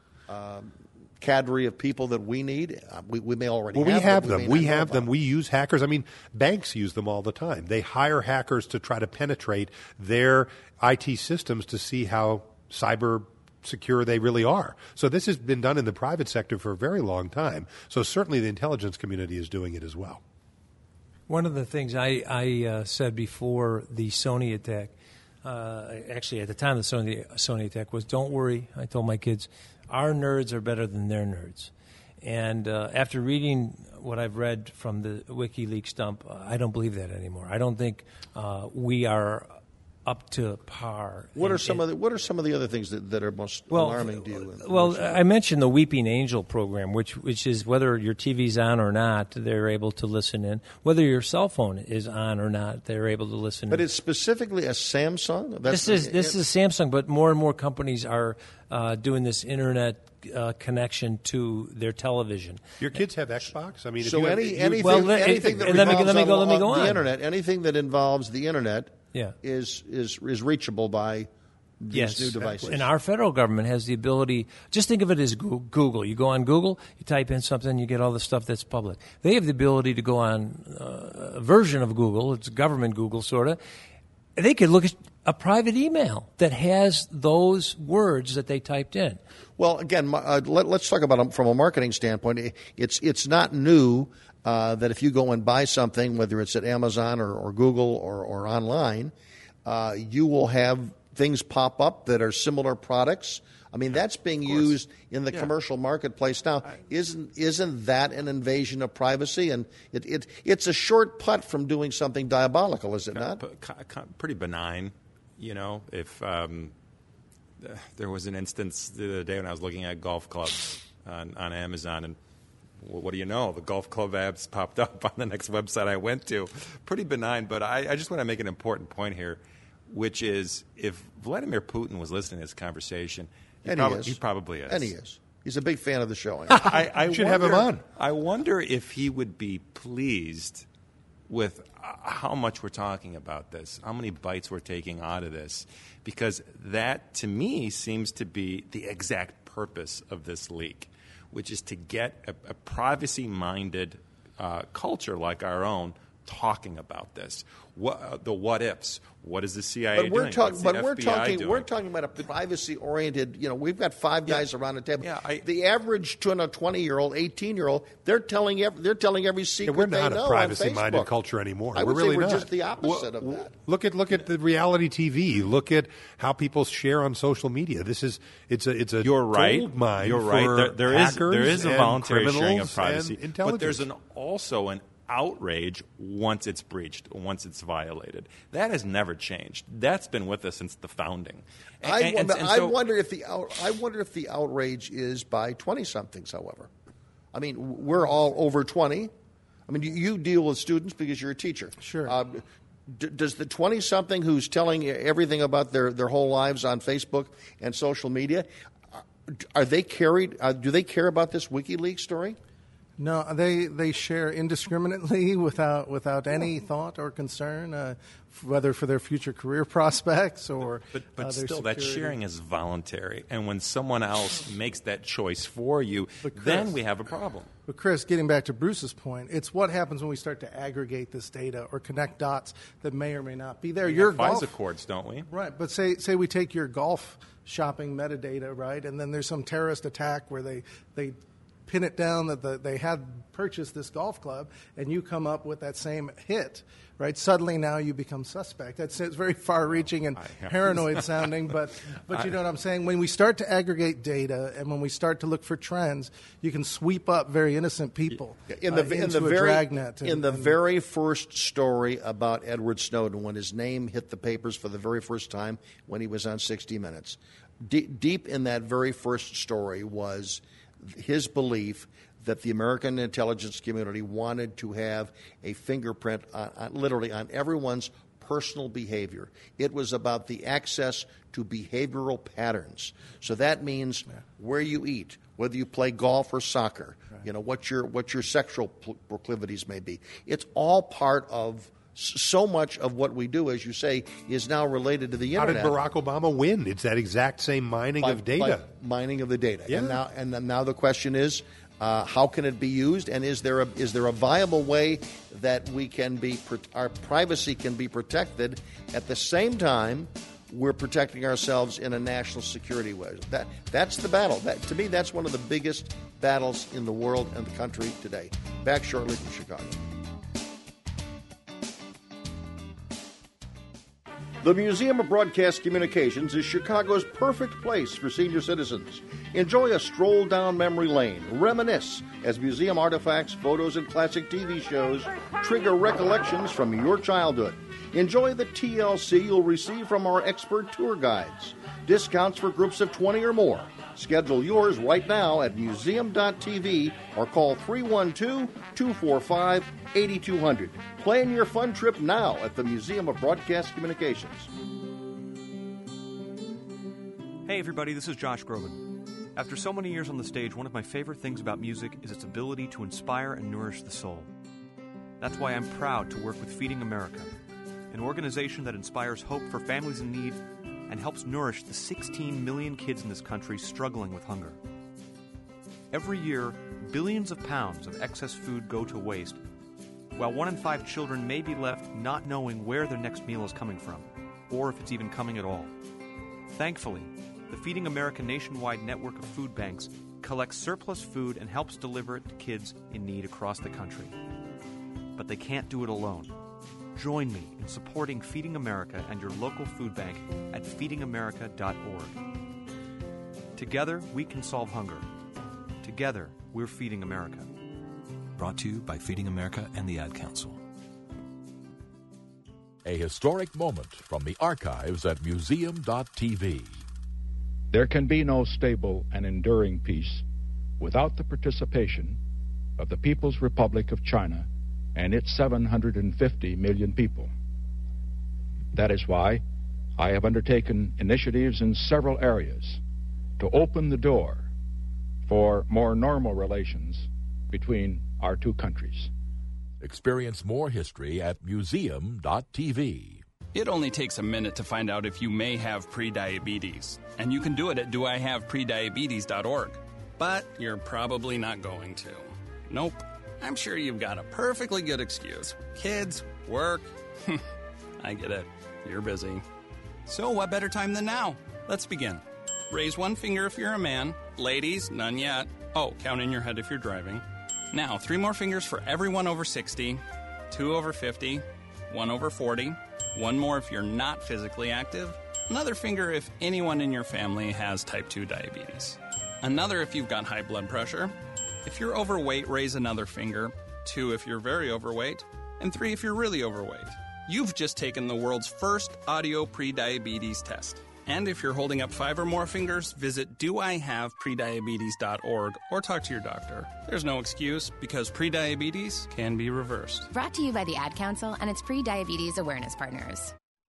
um, cadre of people that we need? Uh, we, we may already well, have we have them. them. We, We may not know have them. about We use hackers. I mean, banks use them all the time. They hire hackers to try to penetrate their I T systems to see how cyber secure they really are. So this has been done in the private sector for a very long time. So certainly the intelligence community is doing it as well. One of the things I, I uh, said before the Sony attack, uh, actually at the time of the Sony, Sony attack, was don't worry. I told my kids, our nerds are better than their nerds. And uh, after reading what I've read from the WikiLeaks dump, uh, I don't believe that anymore. I don't think uh, we are up to par. What And- are some and- of the What are some of the other things that, that are most Well, alarming to you? Well, I mentioned the Weeping Angel program, which which is whether your T V's on or not, they're able to listen in. Whether your cell phone is on or not, they're able to listen But in. it's specifically a Samsung. This is this is Samsung, but more and more companies are uh, doing this internet uh, connection to their television. Your kids have Xbox? I mean, if so you have, any you- anything, Well, let- anything that let me- revolves let me go- on- let me go on the on. internet, anything that involves the internet, Yeah. is is is reachable by these Yes, new devices. and our federal government has the ability. Just think of it as Goo- Google. You go on Google, you type in something, you get all the stuff that's public. They have the ability to go on uh, a version of Google. It's government Google, sort of. They could look at a private email that has those words that they typed in. Well, again, my- uh, let, let's talk about it from a marketing standpoint. It's it's not new uh, that if you go and buy something, whether it's at Amazon or, or Google or, or online, uh, you will have things pop up that are similar products. I mean, that's being used in the Yeah. commercial marketplace now. Isn't isn't that an invasion of privacy? And it, it it's a short putt from doing something diabolical, is it not? P- c- c- pretty benign, you know. If um, th- there was an instance the other day when I was looking at golf clubs on, on Amazon, and well, what do you know? The golf club ads popped up on the next website I went to. Pretty benign, but I, I just want to make an important point here, which is if Vladimir Putin was listening to this conversation, he, and prob- he, is. he probably is. And he is. He's a big fan of the show. I, I should wonder, have him on. I wonder if he would be pleased with how much we're talking about this, how many bites we're taking out of this, because that, to me, seems to be the exact purpose of this leak, which is to get a, a privacy-minded uh, culture like our own talking about this. What, uh, the what-ifs. What is the C I A but we're doing? talking, What's the but we're F B I talking, doing? we're talking about a privacy-oriented. You know, we've got five guys Yeah. around the table. Yeah, I- the average twenty-year-old, eighteen-year-old, they're telling every, they're telling every Yeah, secret we're they not know a privacy-minded on Facebook. culture anymore. I we're would really say we're not. just the opposite of that. Look at look at the reality T V. Look at how people share on social media. This is it's a it's a You're right. gold mine You're for right. There, there is hackers there is a and voluntary sharing of criminals privacy, and but there's intelligence. an also an outrage once it's breached, once it's violated. That has never changed. That's been with us since the founding. And, I, and- wonder, and I so- wonder if the out, I wonder if the outrage is by twenty-somethings. However, I mean, we're all over twenty. I mean, you, you deal with students because you're a teacher. Sure. Uh, d- does the twenty-something who's telling everything about their, their whole lives on Facebook and social media, are they carried? Uh, do they care about this WikiLeaks story? No, they they share indiscriminately without without any thought or concern, uh, f- whether for their future career prospects or. But, but uh, their still, that security. sharing is voluntary. And when someone else makes that choice for you, then we have a problem. But Chris, getting back to Bruce's point, it's what happens when we start to aggregate this data or connect dots that may or may not be there. We Your have golf, FISA courts, don't we? right? But say say we take your golf shopping metadata, right, and then there's some terrorist attack where they they pin it down that the, they had purchased this golf club, and you come up with that same hit, right? Suddenly now you become suspect. That's it's very far-reaching and paranoid sounding, but but you know what I'm saying? When we start to aggregate data and when we start to look for trends, you can sweep up very innocent people in the uh, in into the a very dragnet. And, in the and- very first story about Edward Snowden, when his name hit the papers for the very first time when he was on sixty minutes, D- deep in that very first story was his belief that the American intelligence community wanted to have a fingerprint on, on, literally on everyone's personal behavior. It was about the access to behavioral patterns. So that means yeah. where you eat, whether you play golf or soccer, right. you know, what your what your sexual proclivities may be. It's all part of so much of what we do, as you say, is now related to the internet. How did Barack Obama win? It's that exact same mining by, of data. By mining of the data. Yeah. And now, and now the question is, uh, how can it be used? And is there a is there a viable way that we can be our privacy can be protected at the same time we're protecting ourselves in a national security way? That that's the battle. That to me, that's one of the biggest battles in the world and the country today. Back shortly from Chicago. The Museum of Broadcast Communications is Chicago's perfect place for senior citizens. Enjoy a stroll down memory lane, reminisce as museum artifacts, photos, and classic T V shows trigger recollections from your childhood. Enjoy the T L C you'll receive from our expert tour guides. Discounts for groups of twenty or more. Schedule yours right now at museum dot t v or call three one two, two four five, eight two zero zero. Plan your fun trip now at the Museum of Broadcast Communications. Hey everybody, this is Josh Groban. After so many years on the stage, one of my favorite things about music is its ability to inspire and nourish the soul. That's why I'm proud to work with Feeding America, an organization that inspires hope for families in need and helps nourish the sixteen million kids in this country struggling with hunger. Every year, billions of pounds of excess food go to waste, while one in five children may be left not knowing where their next meal is coming from, or if it's even coming at all. Thankfully, the Feeding America nationwide network of food banks collects surplus food and helps deliver it to kids in need across the country. But they can't do it alone. Join me in supporting Feeding America and your local food bank at feeding america dot org. Together, we can solve hunger. Together, we're Feeding America. Brought to you by Feeding America and the Ad Council. A historic moment from the archives at museum dot t v. There can be no stable and enduring peace without the participation of the People's Republic of China and its seven hundred fifty million people. That is why I have undertaken initiatives in several areas to open the door for more normal relations between our two countries. Experience more history at museum dot t v. It only takes a minute to find out if you may have prediabetes, and you can do it at do I have prediabetes dot org. But you're probably not going to. Nope. I'm sure you've got a perfectly good excuse. Kids, work. I get it. You're busy. So what better time than now? Let's begin. Raise one finger if you're a man. Ladies, none yet. Oh, count in your head if you're driving. Now, three more fingers for everyone over sixty, two over fifty, one over forty, one more if you're not physically active, another finger if anyone in your family has type two diabetes, another if you've got high blood pressure. If you're overweight, raise another finger, two if you're very overweight, and three if you're really overweight. You've just taken the world's first audio prediabetes test. And if you're holding up five or more fingers, visit do I have prediabetes dot org or talk to your doctor. There's no excuse because prediabetes can be reversed. Brought to you by the Ad Council and its pre-diabetes awareness partners.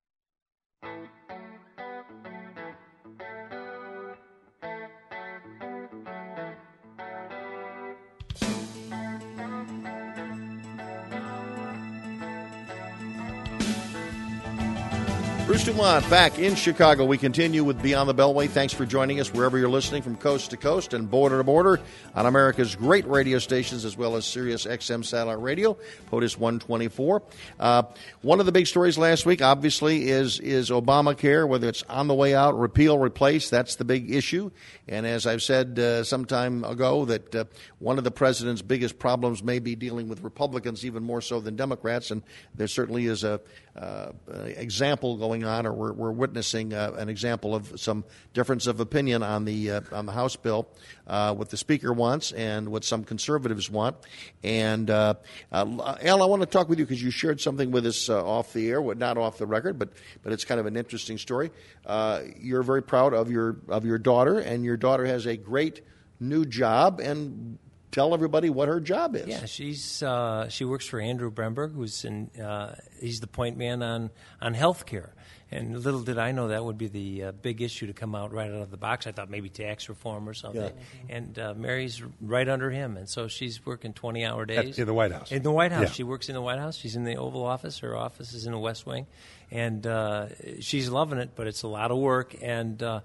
Bruce Dumont back in Chicago. We continue with Beyond the Beltway. Thanks for joining us wherever you're listening from coast to coast and border to border on America's great radio stations as well as Sirius X M satellite radio, POTUS one twenty-four. Uh, one of the big stories last week, obviously, is, is Obamacare, whether it's on the way out, repeal, replace. That's the big issue. And as I've said uh, some time ago, that uh, one of the president's biggest problems may be dealing with Republicans even more so than Democrats. And there certainly is a uh, example going on, or we're, we're witnessing uh, an example of some difference of opinion on the uh, on the House bill, uh, what the Speaker wants and what some conservatives want. And uh, uh, Al, I want to talk with you because you shared something with us uh, off the air, well, not off the record, but but it's kind of an interesting story. Uh, you're very proud of your of your daughter, and your daughter has a great new job. And tell everybody what her job is. Yeah, she's uh, she works for Andrew Bremberg, who's in uh, he's the point man on on healthcare. And little did I know that would be the uh, big issue to come out right out of the box. I thought maybe tax reform or something. Yeah. And uh, Mary's right under him, and so she's working twenty-hour days. At, in the White House. In the White House. Yeah. She works in the White House. She's in the Oval Office. Her office is in the West Wing. And uh, she's loving it, but it's a lot of work. And, uh,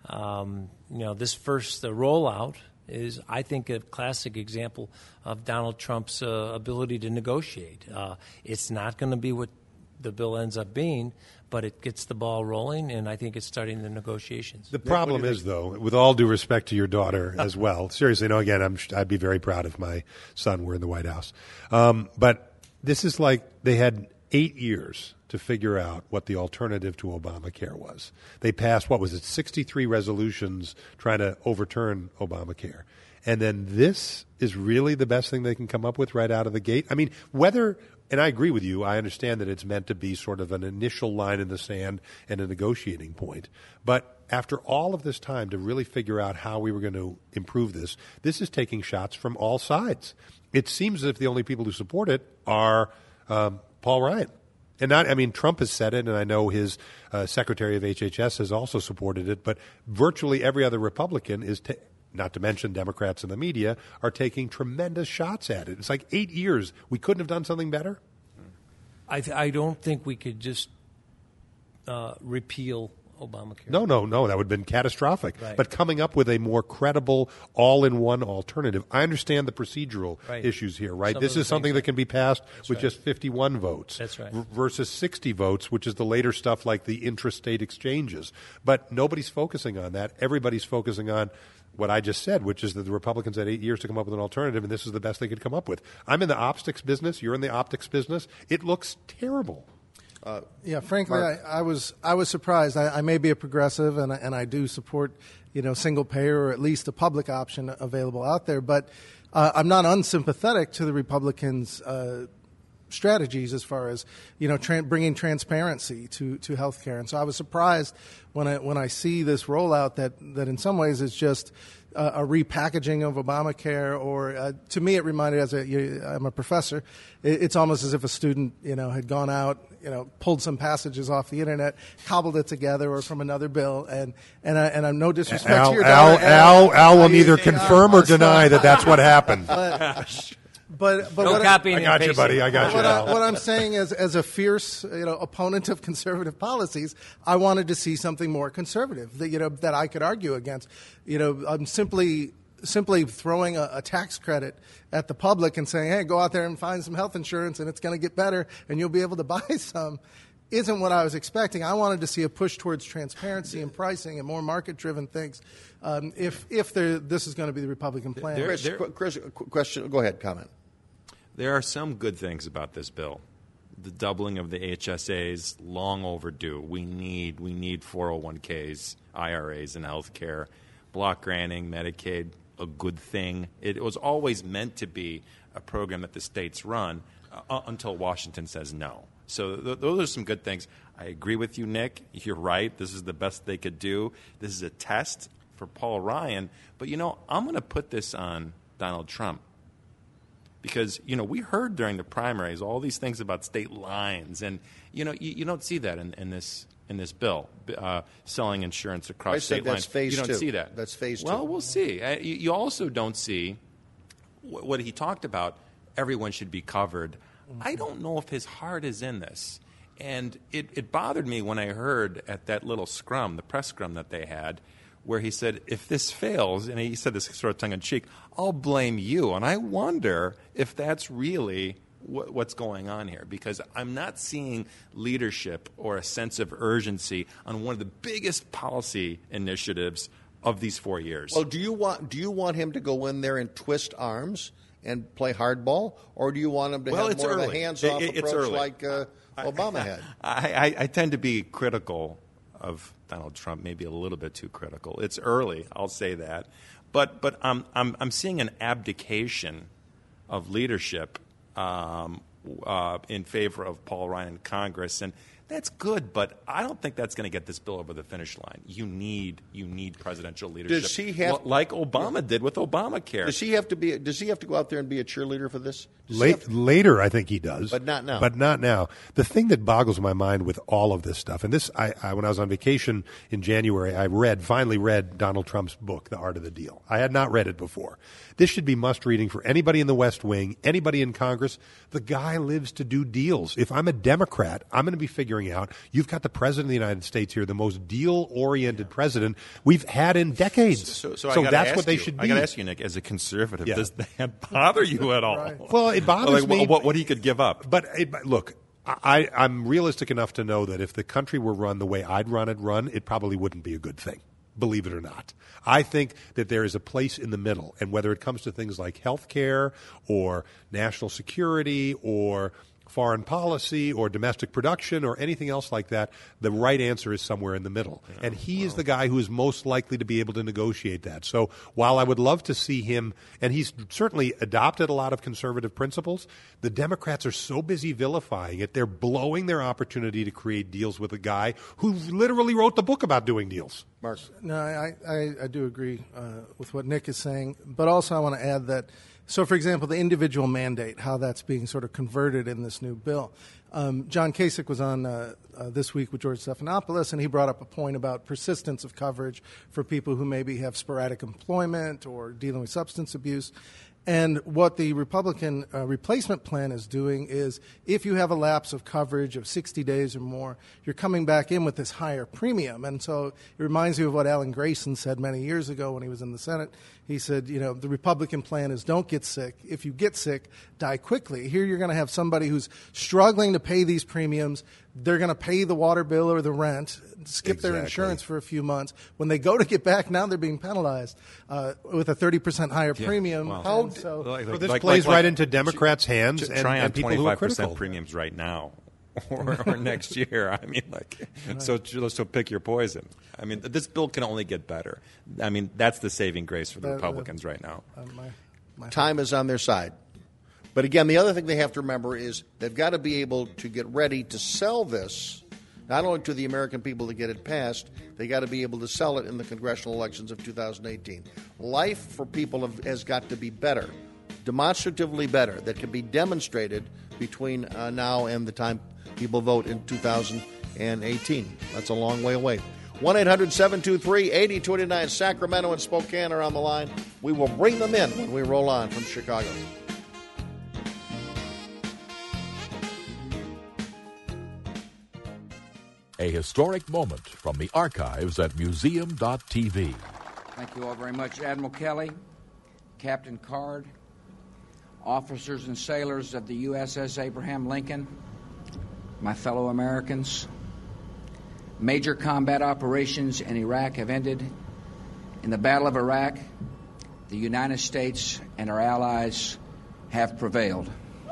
um, you know, this first uh, rollout is, I think, a classic example of Donald Trump's uh, ability to negotiate. Uh, it's not going to be what the bill ends up being, but it gets the ball rolling, and I think it's starting the negotiations. The problem is, though, with all due respect to your daughter as well, seriously, no, again, I'm, I'd be very proud if my son were in the White House. Um, but this is like they had eight years to figure out what the alternative to Obamacare was. They passed, what was it, sixty-three resolutions trying to overturn Obamacare. And then this is really the best thing they can come up with right out of the gate? I mean, whether... And I agree with you. I understand that it's meant to be sort of an initial line in the sand and a negotiating point. But after all of this time to really figure out how we were going to improve this, this is taking shots from all sides. It seems as if the only people who support it are um, Paul Ryan. And not, I mean, Trump has said it, and I know his uh, Secretary of H H S has also supported it, but virtually every other Republican is ta- not to mention Democrats and the media, are taking tremendous shots at it. It's like eight years. We couldn't have done something better? I, th- I don't think we could just uh, repeal Obamacare. No, no, no. That would have been catastrophic. Right. But coming up with a more credible, all-in-one alternative. I understand the procedural right. issues here, right? Some this is something that can be passed That's with right. just fifty-one votes. That's right. v- versus sixty votes, which is the later stuff like the intrastate exchanges. But nobody's focusing on that. Everybody's focusing on what I just said, which is that the Republicans had eight years to come up with an alternative, and this is the best they could come up with. I'm in the optics business. You're in the optics business. It looks terrible. Uh, yeah, frankly, I, I was I was surprised. I, I may be a progressive, and I, and I do support, you know, single payer or at least a public option available out there. But uh, I'm not unsympathetic to the Republicans' uh, strategies as far as you know tra- bringing transparency to to healthcare. And so I was surprised when I when I see this rollout that that in some ways is just uh, a repackaging of Obamacare. Or uh, to me, it reminded, as a you, I'm a professor, it, it's almost as if a student you know had gone out, you know, pulled some passages off the internet, cobbled it together, or from another bill. And and I, and I'm no disrespect Al, to your Al, daughter. Al, Al, Al will I- neither I- confirm or deny that that's what happened. But, but, but No what copying I got and you, pasting. buddy. I got you, what, I, Al. what I'm saying is, as a fierce, you know, opponent of conservative policies, I wanted to see something more conservative that you know that I could argue against. You know, I'm simply simply throwing a, a tax credit at the public and saying, "Hey, go out there and find some health insurance, and it's going to get better, and you'll be able to buy some." Isn't what I was expecting. I wanted to see a push towards transparency and pricing and more market-driven things. Um, if if there, this is going to be the Republican plan, There- Chris, there- qu- Chris, qu- question. Go ahead. Comment. There are some good things about this bill. The doubling of the H S As, long overdue. We need we need four oh one Ks, I R As, and health care. Block granting, Medicaid, a good thing. It was always meant to be a program that the states run uh, until Washington says no. So th- those are some good things. I agree with you, Nick. You're right. This is the best they could do. This is a test for Paul Ryan. But, you know, I'm going to put this on Donald Trump. Because, you know, we heard during the primaries all these things about state lines. And, you know, you, you don't see that in, in this in this bill, uh, selling insurance across I said state that's lines. phase you don't two. see that. That's phase two. Well, we'll see. Uh, you, you also don't see wh- what he talked about, everyone should be covered. I don't know if his heart is in this. And it, it bothered me when I heard at that little scrum, the press scrum that they had, where he said, if this fails, and he said this sort of tongue-in-cheek, I'll blame you. And I wonder if that's really wh- what's going on here, because I'm not seeing leadership or a sense of urgency on one of the biggest policy initiatives of these four years. Well, do you want do you want him to go in there and twist arms and play hardball, or do you want him to Well, have it's more early. of a hands-off It- it- it's approach early. like uh, Obama had? I, I, I tend to be critical of Donald Trump, maybe a little bit too critical. It's early, I'll say that. But but I'm I'm, I'm seeing an abdication of leadership um, uh, in favor of Paul Ryan in Congress, and that's good. But I don't think that's going to get this bill over the finish line. You need you need presidential leadership. Does he have- Well, like Obama did with Obamacare? Does he have to be? Does he have to go out there and be a cheerleader for this? Does he Late, have- later, I think he does, But not now. But not now. The thing that boggles my mind with all of this stuff, and this, I, I when I was on vacation in January, I read, finally read Donald Trump's book, The Art of the Deal. I had not read it before. This should be must reading for anybody in the West Wing, anybody in Congress. The guy lives to do deals. If I'm a Democrat, I'm going to be figuring out you've got the president of the United States here, the most deal-oriented president we've had in decades. So, so, I gotta that's ask what they you, should I be. got to ask you, Nick, as a conservative, Yeah. does that bother you at all? Well, it bothers like, me. What, what, what he could give up. But it, but look, I, I'm realistic enough to know that if the country were run the way I'd run it run, it probably wouldn't be a good thing, believe it or not. I think that there is a place in the middle, and whether it comes to things like health care or national security or foreign policy or domestic production or anything else like that, the right answer is somewhere in the middle. Yeah, and he wow. is the guy who is most likely to be able to negotiate that. So while I would love to see him, and he's certainly adopted a lot of conservative principles, the Democrats are so busy vilifying it, they're blowing their opportunity to create deals with a guy who literally wrote the book about doing deals. Mark? No, I, I, I do agree uh, with what Nick is saying, but also I want to add that so, for example, the individual mandate, how that's being sort of converted in this new bill. Um, John Kasich was on uh, uh, This Week with George Stephanopoulos, and he brought up a point about persistence of coverage for people who maybe have sporadic employment or dealing with substance abuse. And what the Republican uh, replacement plan is doing is if you have a lapse of coverage of sixty days or more, you're coming back in with this higher premium. And so it reminds me of what Alan Grayson said many years ago when he was in the Senate. He said, you know, the Republican plan is don't get sick. If you get sick, die quickly. Here you're going to have somebody who's struggling to pay these premiums. They're going to pay the water bill or the rent, skip Exactly. their insurance for a few months. When they go to get back, now they're being penalized uh, with a thirty percent higher Yeah. premium. Wow. How And so, Like- Well, this like- plays like- right like- into Democrats' hands Try and, on and people who are twenty-five critical. percent premiums right now. or, or next year. I mean, like, so so pick your poison. I mean, this bill can only get better. I mean, that's the saving grace for the Uh, uh, Republicans right now. Uh, my, my Time is on their side. But again, the other thing they have to remember is they've got to be able to get ready to sell this, not only to the American people to get it passed, they got to be able to sell it in the congressional elections of two thousand eighteen. Life for people have, has got to be better, demonstratively better, that can be demonstrated between uh, now and the time people vote in two thousand eighteen. That's a long way away. one eight hundred seven two three eight zero two nine. Sacramento and Spokane are on the line. We will bring them in when we roll on from Chicago. A historic moment from the archives at museum dot t v. Thank you all very much. Admiral Kelly, Captain Card, officers and sailors of the U S S Abraham Lincoln, my fellow Americans, major combat operations in Iraq have ended. In the Battle of Iraq, the United States and our allies have prevailed.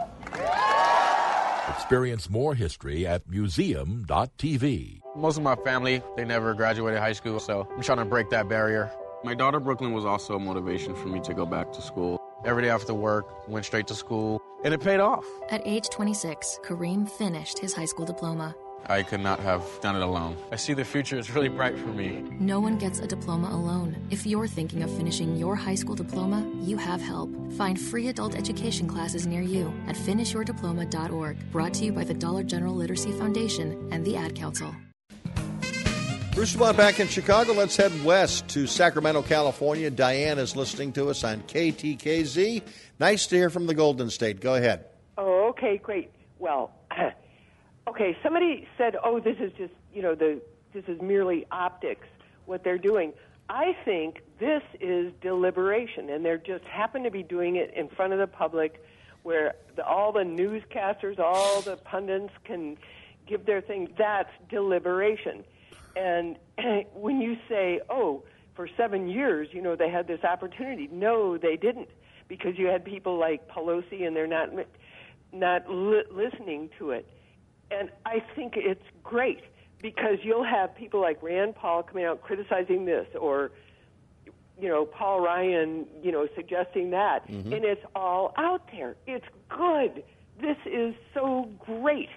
Experience more history at museum dot t v. Most of my family, they never graduated high school, so I'm trying to break that barrier. My daughter Brooklyn was also a motivation for me to go back to school. Every day after work, went straight to school, and it paid off. At age twenty-six, Kareem finished his high school diploma. I could not have done it alone. I see the future is really bright for me. No one gets a diploma alone. If you're thinking of finishing your high school diploma, you have help. Find free adult education classes near you at finish your diploma dot org. Brought to you by the Dollar General Literacy Foundation and the Ad Council. Bruce Dumont back in Chicago. Let's head west to Sacramento, California. Diane is listening to us on K T K Z. Nice to hear from the Golden State. Go ahead. Oh, okay, great. Well, okay, somebody said, oh, this is just, you know, the this is merely optics, what they're doing. I think this is deliberation, and they're just happen to be doing it in front of the public where the, all the newscasters, all the pundits can give their thing. That's deliberation. And when you say, oh, for seven years, you know, they had this opportunity. No, they didn't, because you had people like Pelosi, and they're not not li- listening to it. And I think it's great, because you'll have people like Rand Paul coming out criticizing this, or, you know, Paul Ryan, you know, suggesting that. Mm-hmm. And it's all out there. It's good. This is so great.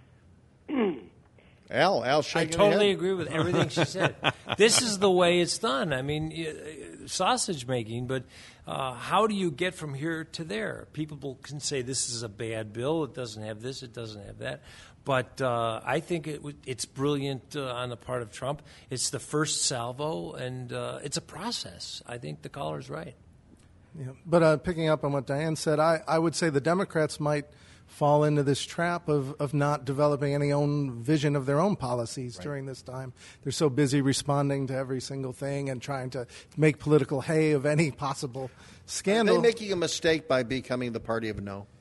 Al, Al, I totally agree with everything she said. This is the way it's done. I mean, sausage making, but uh, how do you get from here to there? People can say this is a bad bill. It doesn't have this. It doesn't have that. But uh, I think it, it's brilliant uh, on the part of Trump. It's the first salvo, and uh, it's a process. I think the caller's right. Yeah. But uh, picking up on what Diane said, I, I would say the Democrats might fall into this trap of, of not developing any own vision of their own policies right. during this time. They're so busy responding to every single thing and trying to make political hay of any possible scandal. Are they making a mistake by becoming the party of no?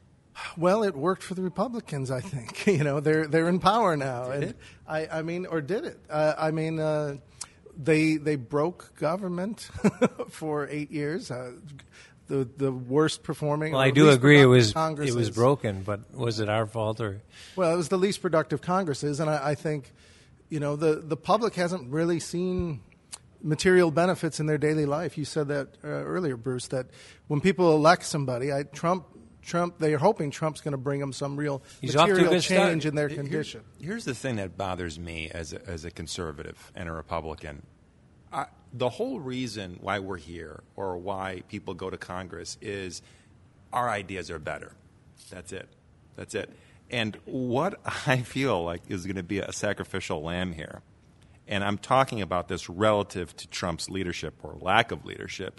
Well, it worked for the Republicans, I think. You know, they're they're in power now. Did and it? I, I mean, or did it? Uh, I mean, uh, they they broke government for eight years. Uh, The, the worst performing. Well, I do agree it was Congresses. it was broken, but was it our fault or? Well, it was the least productive Congresses, and I, I think, you know, the the public hasn't really seen material benefits in their daily life. You said that uh, earlier, Bruce, that when people elect somebody, I, Trump, Trump, they are hoping Trump's going to bring them some real He's off to a material good change start. in their Here- condition. Here's the thing that bothers me as a, as a conservative and a Republican. I, the whole reason why we're here, or why people go to Congress, is our ideas are better. That's it. That's it. And what I feel like is going to be a sacrificial lamb here, and I'm talking about this relative to Trump's leadership or lack of leadership,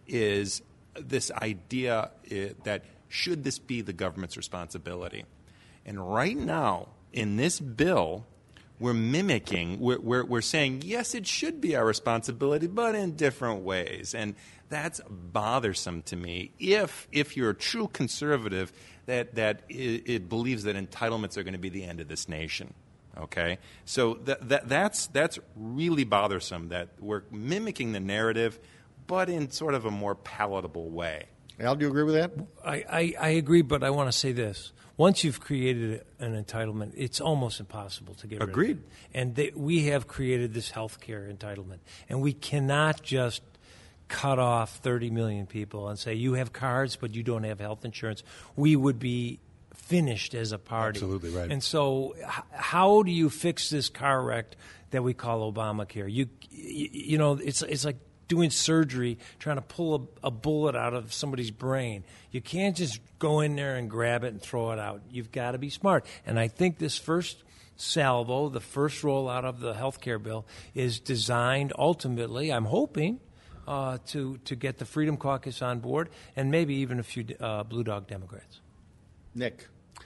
is this idea uh, that should this be the government's responsibility? And right now, in this bill, we're mimicking, we're, we're, we're saying, yes, it should be our responsibility, but in different ways. And that's bothersome to me. If if you're a true conservative that, that it, it believes that entitlements are going to be the end of this nation, okay? So that, that that's that's really bothersome, that we're mimicking the narrative, but in sort of a more palatable way. Al, do you agree with that? I, I, I agree, but I want to say this. Once you've created an entitlement, it's almost impossible to get rid Agreed. of it. And they, we have created this health care entitlement. And we cannot just cut off thirty million people and say, you have cards, but you don't have health insurance, we would be finished as a party. Absolutely right. And so h- how do you fix this car wreck that we call Obamacare? You, you, you know, it's it's like doing surgery, trying to pull a, a bullet out of somebody's brain. You can't just go in there and grab it and throw it out. You've got to be smart. And I think this first salvo, the first rollout of the health care bill, is designed ultimately, I'm hoping, uh, to, to get the Freedom Caucus on board and maybe even a few uh, Blue Dog Democrats. Nick.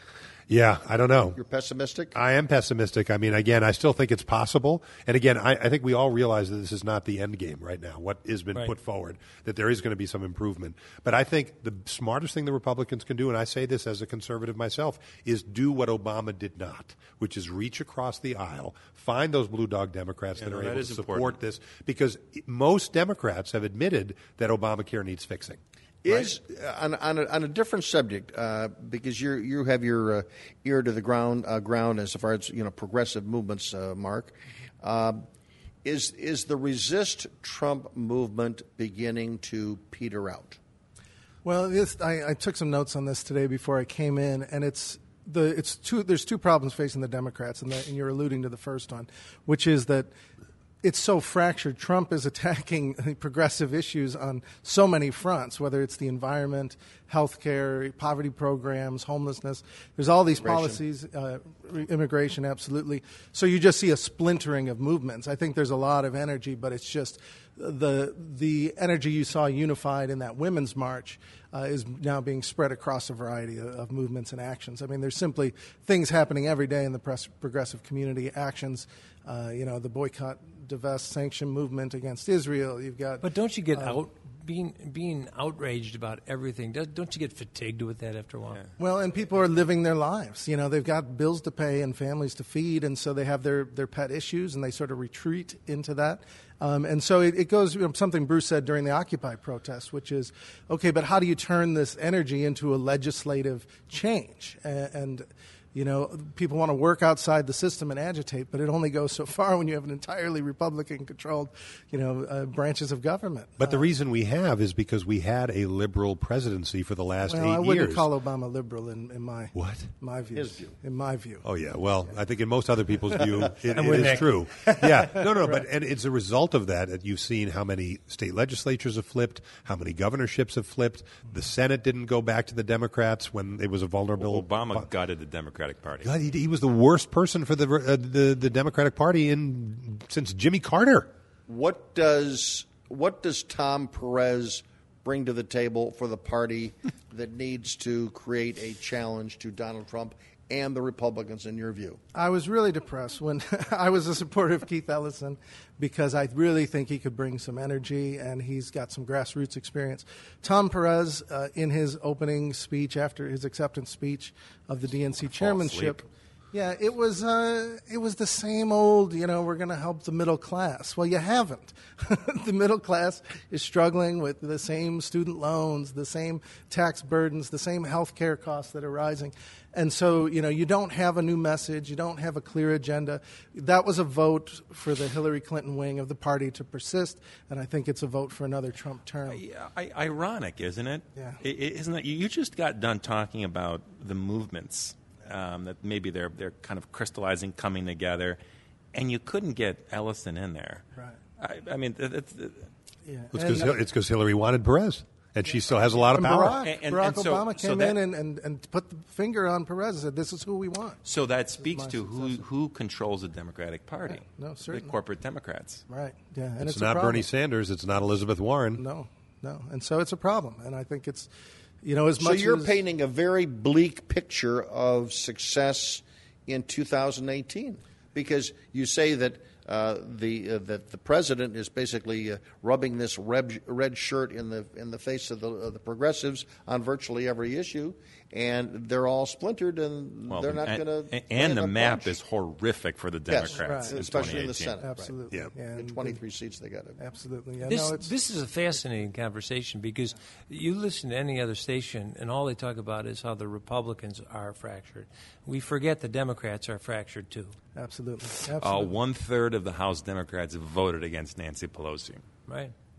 Yeah, I don't know. You're pessimistic? I am pessimistic. I mean, again, I still think it's possible. And again, I, I think we all realize that this is not the end game right now, what has been Right. put forward, that there is going to be some improvement. But I think the smartest thing the Republicans can do, and I say this as a conservative myself, is do what Obama did not, which is reach across the aisle, find those blue dog Democrats Yeah, that no, are that able is to support important. this, because most Democrats have admitted that Obamacare needs fixing. Is uh, on, on, a, on a different subject, uh, because you you have your uh, ear to the ground uh, ground as far as you know progressive movements, uh, Mark. Uh, is is the resist Trump movement beginning to peter out? Well, this, I, I took some notes on this today before I came in, and it's the it's two. There's two problems facing the Democrats, and, the, and you're alluding to the first one, which is that it's so fractured. Trump is attacking progressive issues on so many fronts, whether it's the environment, health care, poverty programs, homelessness. There's all these Immigration. policies, uh, immigration, absolutely. So you just see a splintering of movements. I think there's a lot of energy, but it's just the the energy you saw unified in that women's march uh, is now being spread across a variety of, of movements and actions. I mean, there's simply things happening every day in the press, progressive community, actions, uh, you know, the boycott, divest, sanction movement against Israel. You've got, But don't you get uh, out being being outraged about everything? Don't don't you get fatigued with that after a while? Well, and people are living their lives. You know, they've got bills to pay and families to feed, and so they have their, their pet issues, and they sort of retreat into that. Um, and so it, it goes, you know, something Bruce said during the Occupy protest, which is, okay, but how do you turn this energy into a legislative change? And, and you know, people want to work outside the system and agitate, but it only goes so far when you have an entirely Republican-controlled, you know, uh, branches of government. But the reason we have is because we had a liberal presidency for the last Well, eight I wouldn't years. call Obama liberal in, in my What? my view. His view. In my view. Oh yeah, well, I think in most other people's view, it, I'm it with is Nick. true. Yeah, no, no, but and it's a result of that that you've seen how many state legislatures have flipped, how many governorships have flipped. The Senate didn't go back to the Democrats when it was a vulnerable. Well, Obama gutted the Democratic Party. God, he, he was the worst person for the, uh, the the Democratic Party in since Jimmy Carter. What does what does Tom Perez bring to the table for the party that needs to create a challenge to Donald Trump and the Republicans, in your view? I was really depressed when I was a supporter of Keith Ellison because I really think he could bring some energy and he's got some grassroots experience. Tom Perez, uh, in his opening speech after his acceptance speech of the D N C chairmanship, yeah, it was uh, it was the same old, you know, we're going to help the middle class. Well, you haven't. The middle class is struggling with the same student loans, the same tax burdens, the same health care costs that are rising. And so, you know, you don't have a new message. You don't have a clear agenda. That was a vote for the Hillary Clinton wing of the party to persist, and I think it's a vote for another Trump term. Yeah, I, ironic, isn't it? Yeah. I- I- Isn't it? You just got done talking about the movements um, that maybe they're they're kind of crystallizing, coming together, and you couldn't get Ellison in there. Right. I, I mean, it- it's. Yeah. It's because And- it's because Hillary wanted Perez, and she still has a lot of And power. Barack, And- and- Barack and so- Obama so came that- in and, and, and put the finger on Perez and said, this is who we want. So that speaks my to who who controls the Democratic Party. Yeah, no, the certainly. corporate Democrats. Right, yeah. And It's, it's, a not problem. Bernie Sanders. It's not Elizabeth Warren. No, no. And so it's a problem. And I think it's, you know, as So much you're as... painting a very bleak picture of success in two thousand eighteen because you say that uh, the uh, that the president is basically uh, rubbing this red, red shirt in the in the face of the, of the progressives on virtually every issue, and they're all splintered, and Well, they're the- not and, going to. and, and the map is horrific for the Yes, Democrats, right. in Especially in the twenty eighteen. Senate. Absolutely. Yeah. Yeah, The and twenty-three seats they got. Absolutely. Yeah, This, no, it's, this is a fascinating conversation because you listen to any other station and all they talk about is how the Republicans are fractured. We forget the Democrats are fractured too. absolutely. Uh, Absolutely. one third of the House Democrats voted against Nancy Pelosi. Right. Yeah.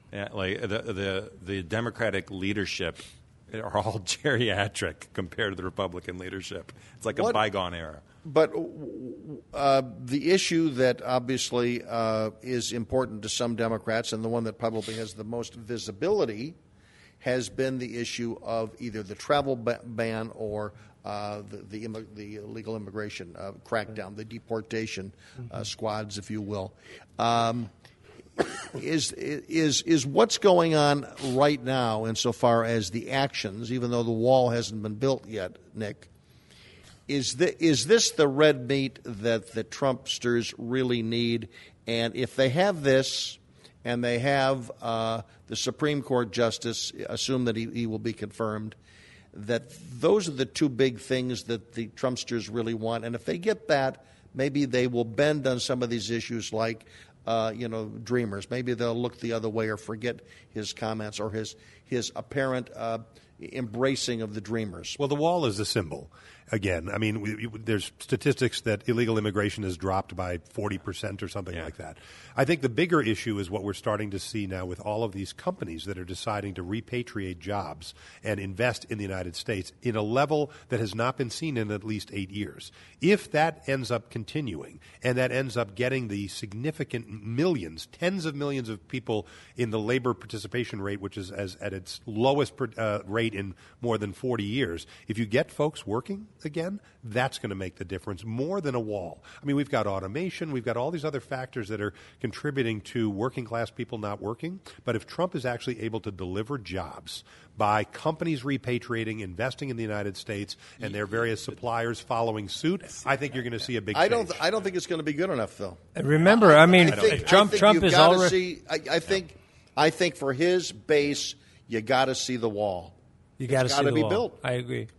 Yeah, like the the the Democratic leadership are all geriatric compared to the Republican leadership. It's like a What- bygone era. But uh, the issue that obviously uh, is important to some Democrats, and the one that probably has the most visibility, has been the issue of either the travel ba- ban or uh, the the, immi- the illegal immigration uh, crackdown, the deportation uh, squads, if you will. Um, is is is what's going on right now, insofar as the actions, even though the wall hasn't been built yet, Nick? Is this, is this the red meat that the Trumpsters really need? And if they have this, and they have uh, the Supreme Court justice, assume that he, he will be confirmed, that those are the two big things that the Trumpsters really want. And if they get that, maybe they will bend on some of these issues like, uh, you know, Dreamers. Maybe they'll look the other way or forget his comments or his, his apparent uh, embracing of the Dreamers. Well, the wall is a symbol. Again, I mean, we, we, there's statistics that illegal immigration has dropped by forty percent or something Yeah. like that. I think the bigger issue is what we're starting to see now with all of these companies that are deciding to repatriate jobs and invest in the United States in a level that has not been seen in at least eight years. If that ends up continuing and that ends up getting the significant millions, tens of millions of people in the labor participation rate, which is as, at its lowest per, uh, rate in more than forty years, if you get folks working again, that's going to make the difference more than a wall. I mean, we've got automation, we've got all these other factors that are contributing to working class people not working. But if Trump is actually able to deliver jobs by companies repatriating, investing in the United States, and their various suppliers following suit, I think you're going to see a big I change. don't. I don't think it's going to be good enough, though. Remember, I mean, I think, Trump. I think Trump you've is gotta already. See, I, I think. I think for his base, you got to see the wall. You got to It's see gotta the be wall. built. I agree.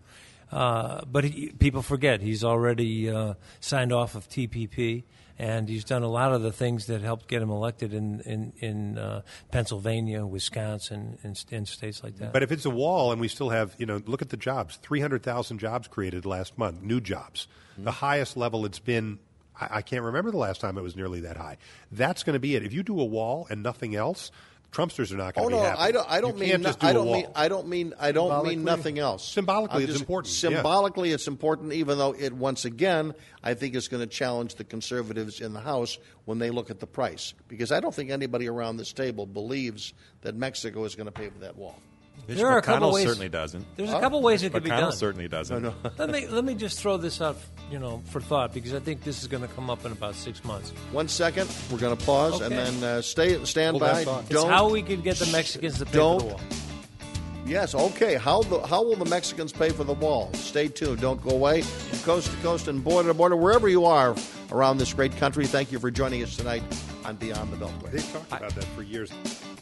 Uh, but he, people forget he's already uh, signed off of T P P, and he's done a lot of the things that helped get him elected in in, in uh, Pennsylvania, Wisconsin, and, and states like that. But if it's a wall and we still have, you know, look at the jobs, three hundred thousand jobs created last month, new jobs, Mm-hmm. the highest level it's been. I, I can't remember the last time it was nearly that high. That's going to be it. If you do a wall and nothing else, Trumpsters are not going Oh to no, be happy. I don't. I don't You mean. can't just do I a don't wall. mean. I don't mean. I don't Symbolically? mean nothing else. Symbolically, I'm it's just- important, yeah. Symbolically, it's important, even though it once again, I think it's going to challenge the conservatives in the House when they look at the price, because I don't think anybody around this table believes that Mexico is going to pay for that wall. Mitch There are a couple McConnell ways- certainly doesn't. There's a couple ways it could be McConnell done. certainly doesn't. let me let me just throw this out, you know, for thought, because I think this is going to come up in about six months. One second, we're going to pause and Okay. then uh, stay stand Hold that by. thought. It's Don't. how we could get the Mexicans to pay don't. for the wall. Yes, okay. How the, how will the Mexicans pay for the wall? Stay tuned. Don't go away. From coast to coast and border to border, wherever you are around this great country, thank you for joining us tonight on Beyond the Beltway. They've talked about that for years.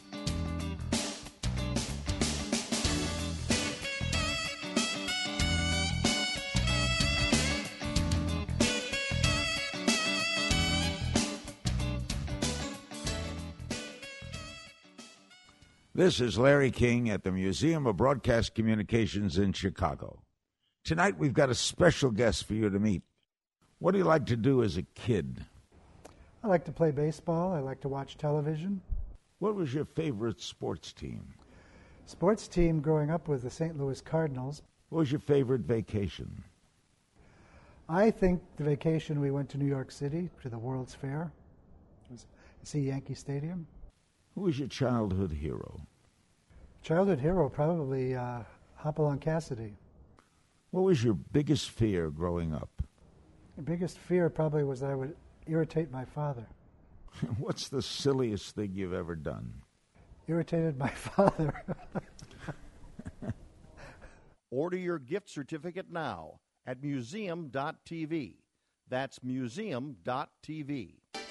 This is Larry King at the Museum of Broadcast Communications in Chicago. Tonight we've got a special guest for you to meet. What do you like to do as a kid? I like to play baseball. I like to watch television. What was your favorite sports team? Sports team growing up was the Saint Louis Cardinals. What was your favorite vacation? I think the vacation we went to New York City to the World's Fair. It was to see Yankee Stadium. Who was your childhood hero? Childhood hero, probably uh, Hopalong Cassidy. What was your biggest fear growing up? The biggest fear probably was that I would irritate my father. What's the silliest thing you've ever done? Irritated my father. Order your gift certificate now at museum dot t v. That's museum dot t v.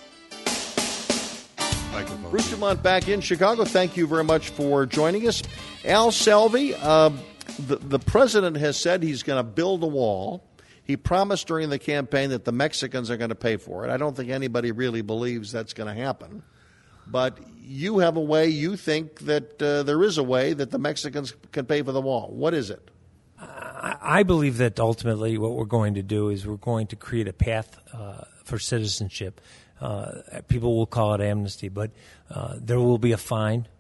Microphone. Bruce Dumont back in Chicago. Thank you very much for joining us. Al Selvey, uh, the, the president has said he's going to build a wall. He promised during the campaign that the Mexicans are going to pay for it. I don't think anybody really believes that's going to happen. But you have a way, you think that uh, there is a way that the Mexicans can pay for the wall. What is it? I, I believe that ultimately what we're going to do is we're going to create a path uh, for citizenship. Uh, people will call it amnesty, but uh, there will be a fine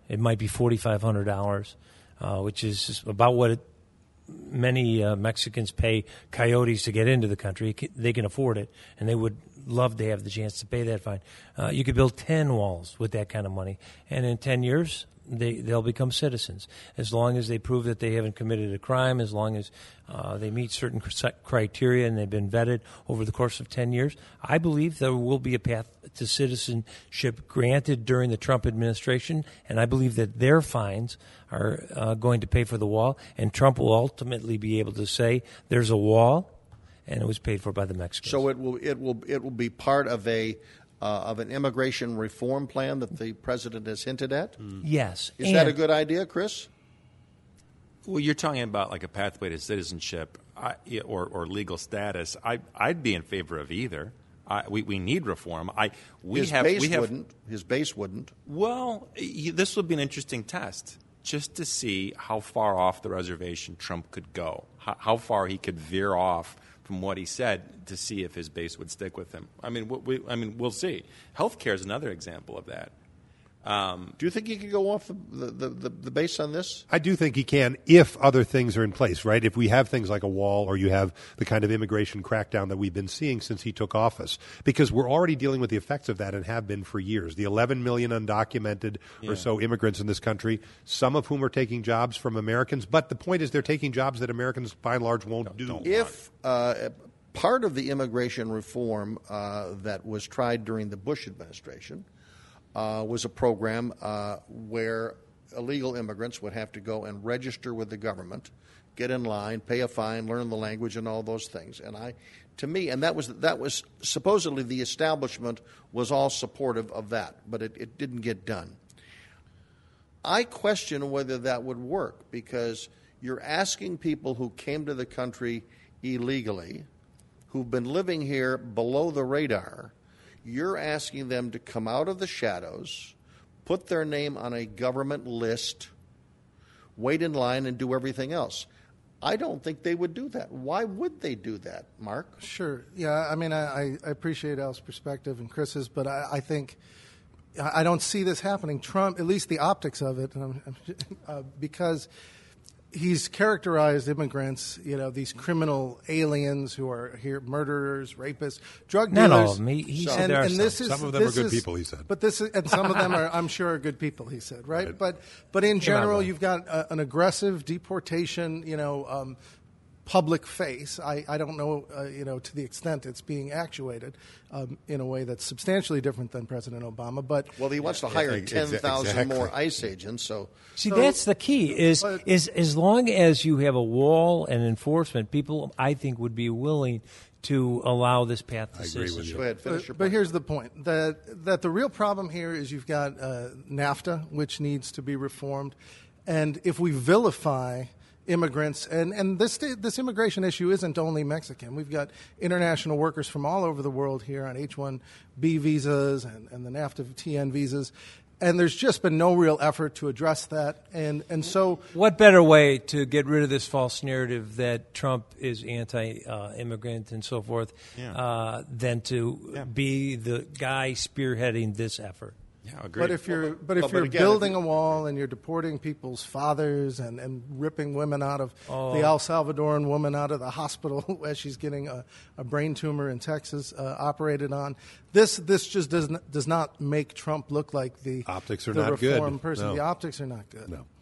It might be forty-five hundred dollars, uh, which is about what it, many uh, Mexicans pay coyotes to get into the country. They can afford it, and they would love to have the chance to pay that fine. Uh, you could build ten walls with that kind of money, and in ten years, they, they'll become citizens. As long as they prove that they haven't committed a crime, as long as uh, they meet certain criteria and they've been vetted over the course of ten years, I believe there will be a path to citizenship granted during the Trump administration, and I believe that their fines are uh, going to pay for the wall, and Trump will ultimately be able to say there's a wall, and it was paid for by the Mexicans. So it will it will it will be part of a uh, of an immigration reform plan that the president has hinted at. Mm. Yes, is that a good idea, Chris? Well, you're talking about like a pathway to citizenship I, or or legal status. I I'd be in favor of either. I, we we need reform. I we his have base we have, wouldn't. His base wouldn't. Well, he, this would be an interesting test, just to see how far off the reservation Trump could go, how, how far he could veer off from what he said, to see if his base would stick with him. I mean, we, I mean, we'll see. Healthcare is another example of that. Um, Do you think he could go off the, the, the, the base on this? I do think he can if other things are in place, right? If we have things like a wall or you have the kind of immigration crackdown that we've been seeing since he took office, because we're already dealing with the effects of that and have been for years. The eleven million undocumented Yeah. or so immigrants in this country, some of whom are taking jobs from Americans, but the point is they're taking jobs that Americans by and large won't do. If uh, part of the immigration reform uh, that was tried during the Bush administration Uh, was a program uh, where illegal immigrants would have to go and register with the government, get in line, pay a fine, learn the language, and all those things. And I, to me, and that was that was supposedly the establishment was all supportive of that, but it, it didn't get done. I question whether that would work, because you're asking people who came to the country illegally, who've been living here below the radar. You're asking them to come out of the shadows, put their name on a government list, wait in line, and do everything else. I don't think they would do that. Why would they do that, Mark? Sure. Yeah, I mean, I, I appreciate Al's perspective and Chris's, but I, I think I don't see this happening. Trump, at least the optics of it, uh, because he's characterized immigrants, you know, these criminal aliens who are here, murderers, rapists, drug dealers. Not all of them. He, he said and, there are and some. this is, Some of them are good is, people, he said. But this is, and some of them are, I'm sure, are good people, he said, right? Right. But but in You're not general, wrong. you've got a, an aggressive deportation, you know, um, public face. I, I don't know, uh, you know, to the extent it's being actuated um, in a way that's substantially different than President Obama. But Well, he wants to hire ex- ten thousand exactly. more ICE agents. So, See, So- that's the key. Is but- is as long as you have a wall and enforcement, people I think would be willing to allow this path to I agree with citizenship. go ahead, finish But, your but point. here's the point: that that the real problem here is you've got uh, NAFTA, which needs to be reformed, and if we vilify immigrants, and, and this this immigration issue isn't only Mexican. We've got international workers from all over the world here on H one B visas and, and the NAFTA T N visas, and there's just been no real effort to address that. And and so What better way to get rid of this false narrative that Trump is anti-immigrant and so forth Yeah. uh, than to Yeah. be the guy spearheading this effort? Yeah, agreed. But if you're but if Well, but you're again, building if a wall and you're deporting people's fathers and, and ripping women out of Oh. the El Salvadoran woman out of the hospital as she's getting a, a brain tumor in Texas uh, operated on, this this just does not, does not make Trump look like the Optics are the not good. reform person. No. The optics are not good. No.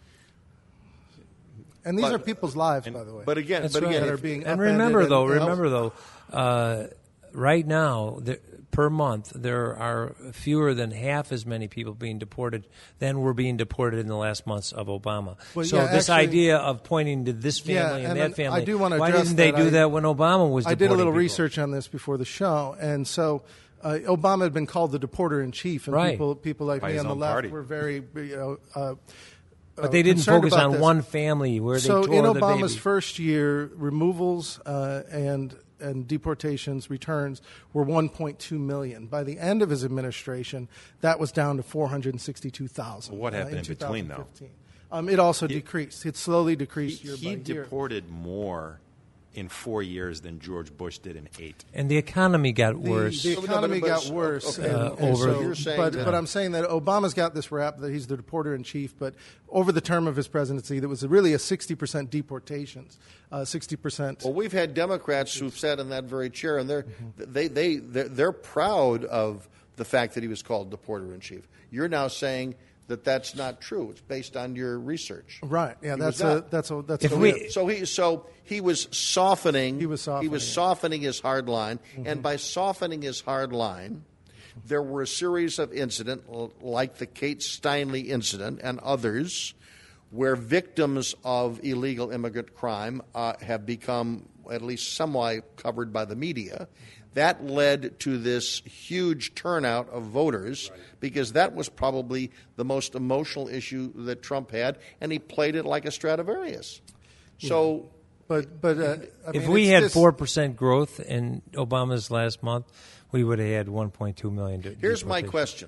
And these But- are people's lives, by the way. But again, That's but right. again, that are if- being And upended remember, though, and- remember though, uh, right now there, per month there are fewer than half as many people being deported than were being deported in the last months of Obama. Well, so yeah, this actually- idea of pointing to this family Yeah, and, and that then family, I do want to why address didn't they that. do I- that when Obama was? I did a deporting little people? research on this before the show, and so uh, Obama had been called the deporter in chief, and Right. people people like By me his on the own left party. were very, you know. Uh, But they didn't concerned focus about on this. one family where they so tore in the Obama's baby. first year, removals uh, and and deportations returns were one point two million. By the end of his administration, that was down to four hundred sixty-two thousand. Well, what happened uh, in between, though? Um, it also decreased. It slowly decreased he, year he by year. deported more in four years than George Bush did in eight. And the economy got worse. The, the economy No, but- got but- worse. okay. and- Uh, and over- so- You're saying but, that- but I'm saying that Obama's got this rap that he's the deporter in chief, but over the term of his presidency, there was really a sixty percent deportations, uh, sixty percent. Well, we've had Democrats who've sat in that very chair, and they're they they they're, they're proud of the fact that he was called deporter in chief. You're now saying that that's not true. It's based on your research. Right. Yeah, He that's was a not. that's a that's If a we- So he so he was softening. He was softening He was it. softening his hard line, and by softening his hard line, there were a series of incidents like the Kate Steinle incident and others, where victims of illegal immigrant crime uh, have become at least somewhat covered by the media. That led to this huge turnout of voters because that was probably the most emotional issue that Trump had, and he played it like a Stradivarius. So, But but uh, I if mean, we it's had this- four percent growth in Obama's last month, we would have had one point two million. De- here's my deportations. question.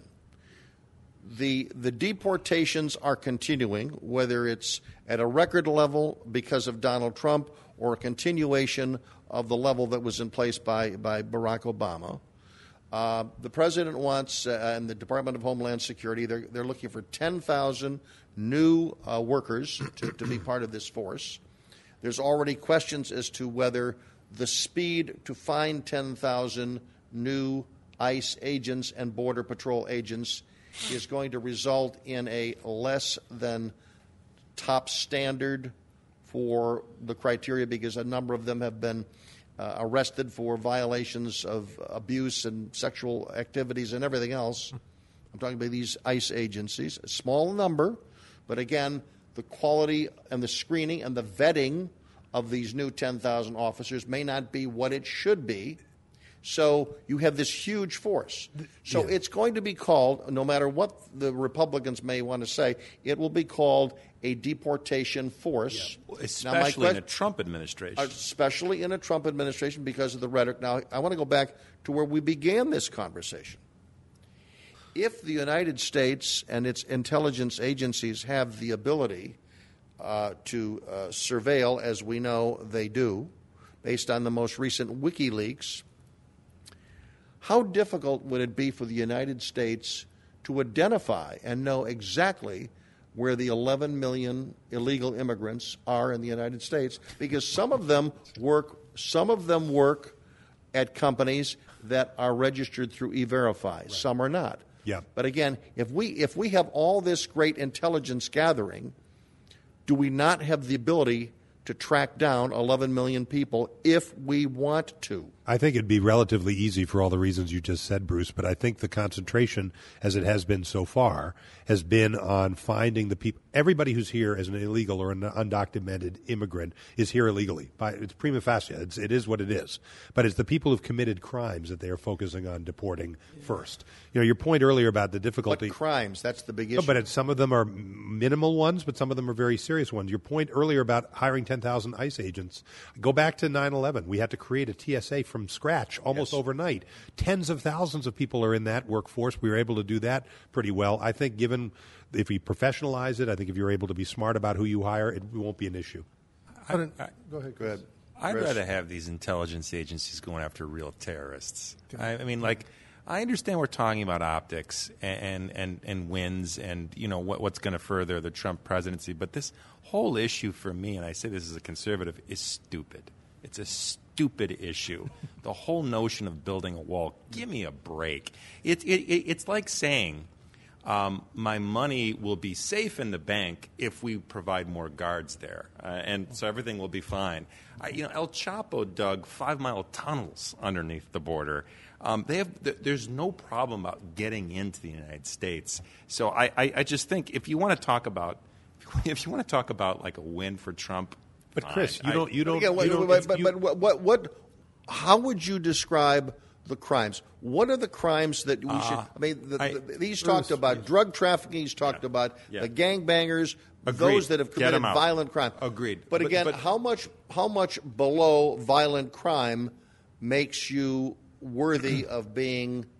The the deportations are continuing, whether it's at a record level because of Donald Trump or a continuation of the level that was in place by, by Barack Obama. Uh, the president wants, uh, and the Department of Homeland Security, they're, they're looking for ten thousand new uh, workers to, to be part of this force. There's already questions as to whether the speed to find ten thousand new ICE agents and Border Patrol agents is going to result in a less than top standard for the criteria because a number of them have been uh, arrested for violations of abuse and sexual activities and everything else. I'm talking about these ICE agencies, a small number, but again, the quality and the screening and the vetting of these new ten thousand officers may not be what it should be. So you have this huge force. So Yeah. it's going to be called, no matter what the Republicans may want to say, it will be called a deportation force. Well, Now, my especially in que- a Trump administration. Especially in a Trump administration because of the rhetoric. Now, I want to go back to where we began this conversation. If the United States and its intelligence agencies have the ability uh, to uh, surveil, as we know they do, based on the most recent WikiLeaks, how difficult would it be for the United States to identify and know exactly where the eleven million illegal immigrants are in the United States? Because some of them work, some of them work at companies that are registered through E-Verify. Right. Some are not. Yeah. But again, if we if we have all this great intelligence gathering, do we not have the ability to track down eleven million people if we want to? I think it'd be relatively easy for all the reasons you just said, Bruce, but I think the concentration, as it has been so far, has been on finding the people. Everybody who's here as an illegal or an undocumented immigrant is here illegally. By, it's prima facie. It's, it is what it is. But it's the people who've committed crimes that they are focusing on deporting first. You know, your point earlier about the difficulty. What crimes? That's the big No, issue. but it's, some of them are minimal ones, but some of them are very serious ones. Your point earlier about hiring ten thousand ICE agents, go back to nine eleven. We had to create a T S A from scratch almost Yes. overnight. Tens of thousands of people are in that workforce. We were able to do that pretty well. I think given if we professionalize it, I think if you're able to be smart about who you hire, it won't be an issue. I, I, go ahead. Go ahead. I'd Chris. rather have these intelligence agencies going after real terrorists. I, I mean, like, I understand we're talking about optics and and, and wins and, you know, what, what's going to further the Trump presidency, but this whole issue for me, and I say this as a conservative, is stupid. It's a stupid issue. The whole notion of building a wall, give me a break. It, it, it, it's like saying um, my money will be safe in the bank if we provide more guards there, uh, and so everything will be fine. I, you know, El Chapo dug five-mile tunnels underneath the border. Um, they have, th- there's no problem about getting into the United States. So I, I, I just think if you want to talk about, if you want to talk about like a win for Trump. But Chris, you I- don't, you But don't, again, you wait, don't- wait, but, you- but what, what, what, how would you describe the crimes? What are the crimes that we should? I mean, the, I- the, he's talked about drug trafficking. He's talked about Yeah. the gangbangers, Agreed. those that have Get committed 'em out. violent crime. Agreed. But, But- again, but- how much how much below violent crime makes you worthy of being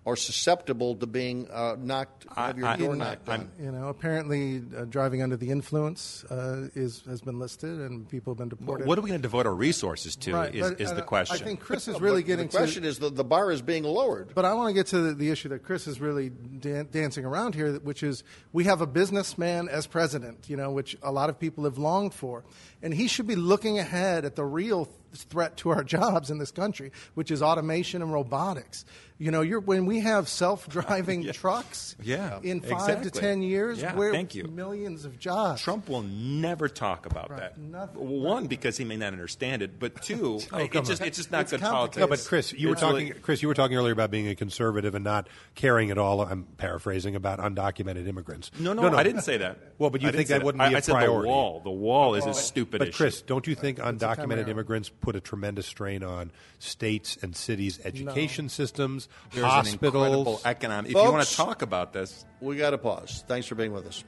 or susceptible to being uh, knocked, have your I, door in, knocked on. You know, apparently uh, driving under the influence uh, is has been listed, and people have been deported. What are we going to devote our resources to? Right, is, but, is uh, the question. I think Chris is really But getting the question to, is the, the bar is being lowered. But I want to get to the, the issue that Chris is really dan- dancing around here, which is we have a businessman as president, you know, which a lot of people have longed for, and he should be looking ahead at the real threat to our jobs in this country, which is automation and robotics. You know, you're, when we have self-driving yeah. trucks yeah, in five exactly. to ten years, yeah, we're thank you. millions of jobs. Trump will never talk about Right, that. nothing. One, because he may not understand it, but two, Oh, it come just, on. it's just not It's good complicated. politics. No, but Chris, you were It's talking. really- Chris, you were talking earlier about being a conservative and not caring at all. I'm paraphrasing about undocumented immigrants. No, no, I didn't say that. Well, but you I didn't think say that that. wouldn't I- be a I said the priority? wall. The wall is a stupid But issue. Chris, don't you think a undocumented Camaro. immigrants put a tremendous strain on states and cities' education systems, There's an hospitals? incredible economic. If Folks, you want to talk about this, we got to pause. Thanks for being with us.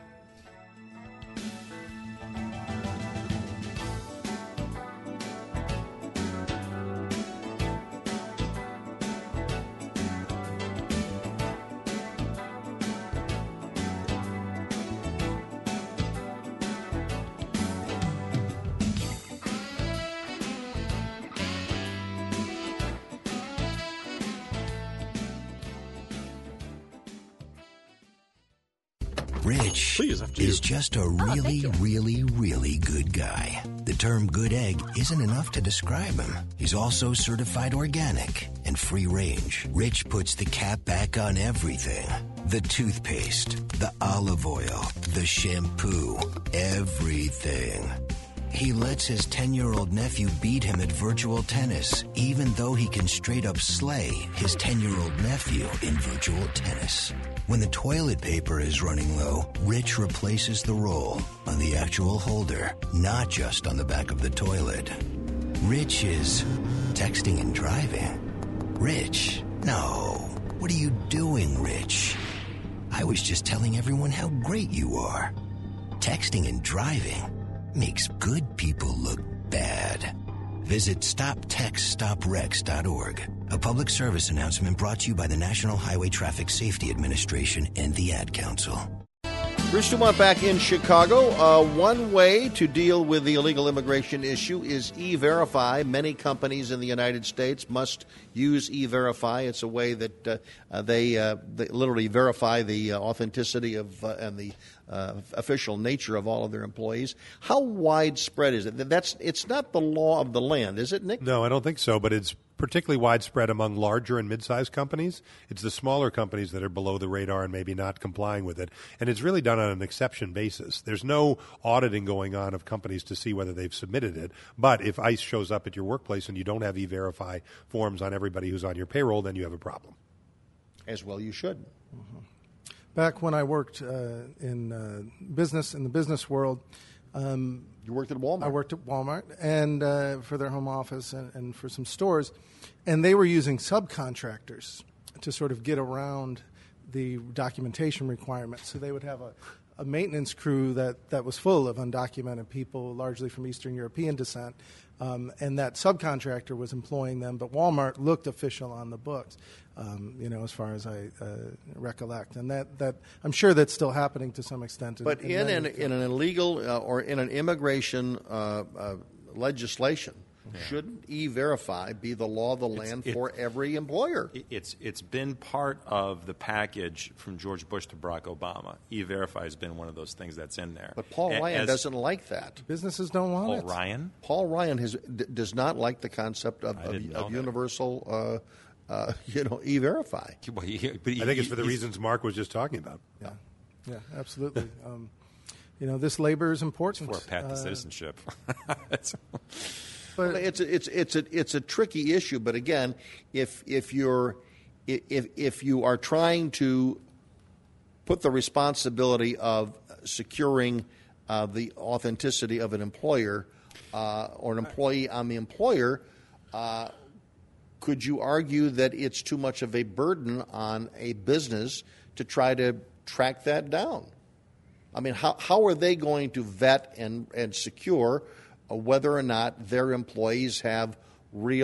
Rich is just a really, really, really good guy. The term good egg isn't enough to describe him. He's also certified organic and free range. Rich puts the cap back on everything. The toothpaste, the olive oil, the shampoo, everything. He lets his ten-year-old nephew beat him at virtual tennis, even though he can straight up slay his ten-year-old nephew in virtual tennis. When the toilet paper is running low, Rich replaces the roll on the actual holder, not just on the back of the toilet. Rich is texting and driving. Rich, no. What are you doing, Rich? I was just telling everyone how great you are. Texting and driving makes good people look bad. Visit stop text stop wrecks dot org. A public service announcement brought to you by the National Highway Traffic Safety Administration and the Ad Council. Bruce Dumont back in Chicago. Uh, one way to deal with the illegal immigration issue is E-Verify. Many companies in the United States must use E-Verify. It's a way that uh, uh, they, uh, they literally verify the uh, authenticity of uh, and the uh, official nature of all of their employees. How widespread is it? That's it's not the law of the land, is it, Nick? No, I don't think so, but it's particularly widespread among larger and mid-sized companies. It's the smaller companies that are below the radar and maybe not complying with it. And it's really done on an exception basis. There's no auditing going on of companies to see whether they've submitted it. But if ICE shows up at your workplace and you don't have E-Verify forms on everybody who's on your payroll, then you have a problem. As well you should. Mm-hmm. Back when I worked uh, in uh, business, in the business world, um, you worked at Walmart. I worked at Walmart and uh, for their home office and, and for some stores, and they were using subcontractors to sort of get around the documentation requirements. So they would have a, a maintenance crew that, that was full of undocumented people, largely from Eastern European descent, um, and that subcontractor was employing them. But Walmart looked official on the books, um, you know, as far as I uh, recollect, and that, that I'm sure that's still happening to some extent. In, But in, in, many an, in an illegal uh, or in an immigration uh, uh, legislation, Yeah. shouldn't E-Verify be the law of the It's- land it- for every employer? It- It's it's been part of the package from George Bush to Barack Obama. E-Verify has been one of those things that's in there. But Paul A- Ryan as- doesn't like that. Businesses don't want Paul it. Ryan? Paul Ryan has, d- does not like the concept of, I of, didn't know of that. universal, uh, uh, you know, E-Verify. Well, he- but he- I think it's for the he's- reasons Mark was just talking about. Yeah, yeah, absolutely. um, you know, this labor is important. For a path to Uh, citizenship. But it's a, it's it's a it's a tricky issue. But again, if if you're if if you are trying to put the responsibility of securing uh, the authenticity of an employer uh, or an employee on the employer, uh, could you argue that it's too much of a burden on a business to try to track that down? I mean, how how are they going to vet and and secure whether or not their employees have real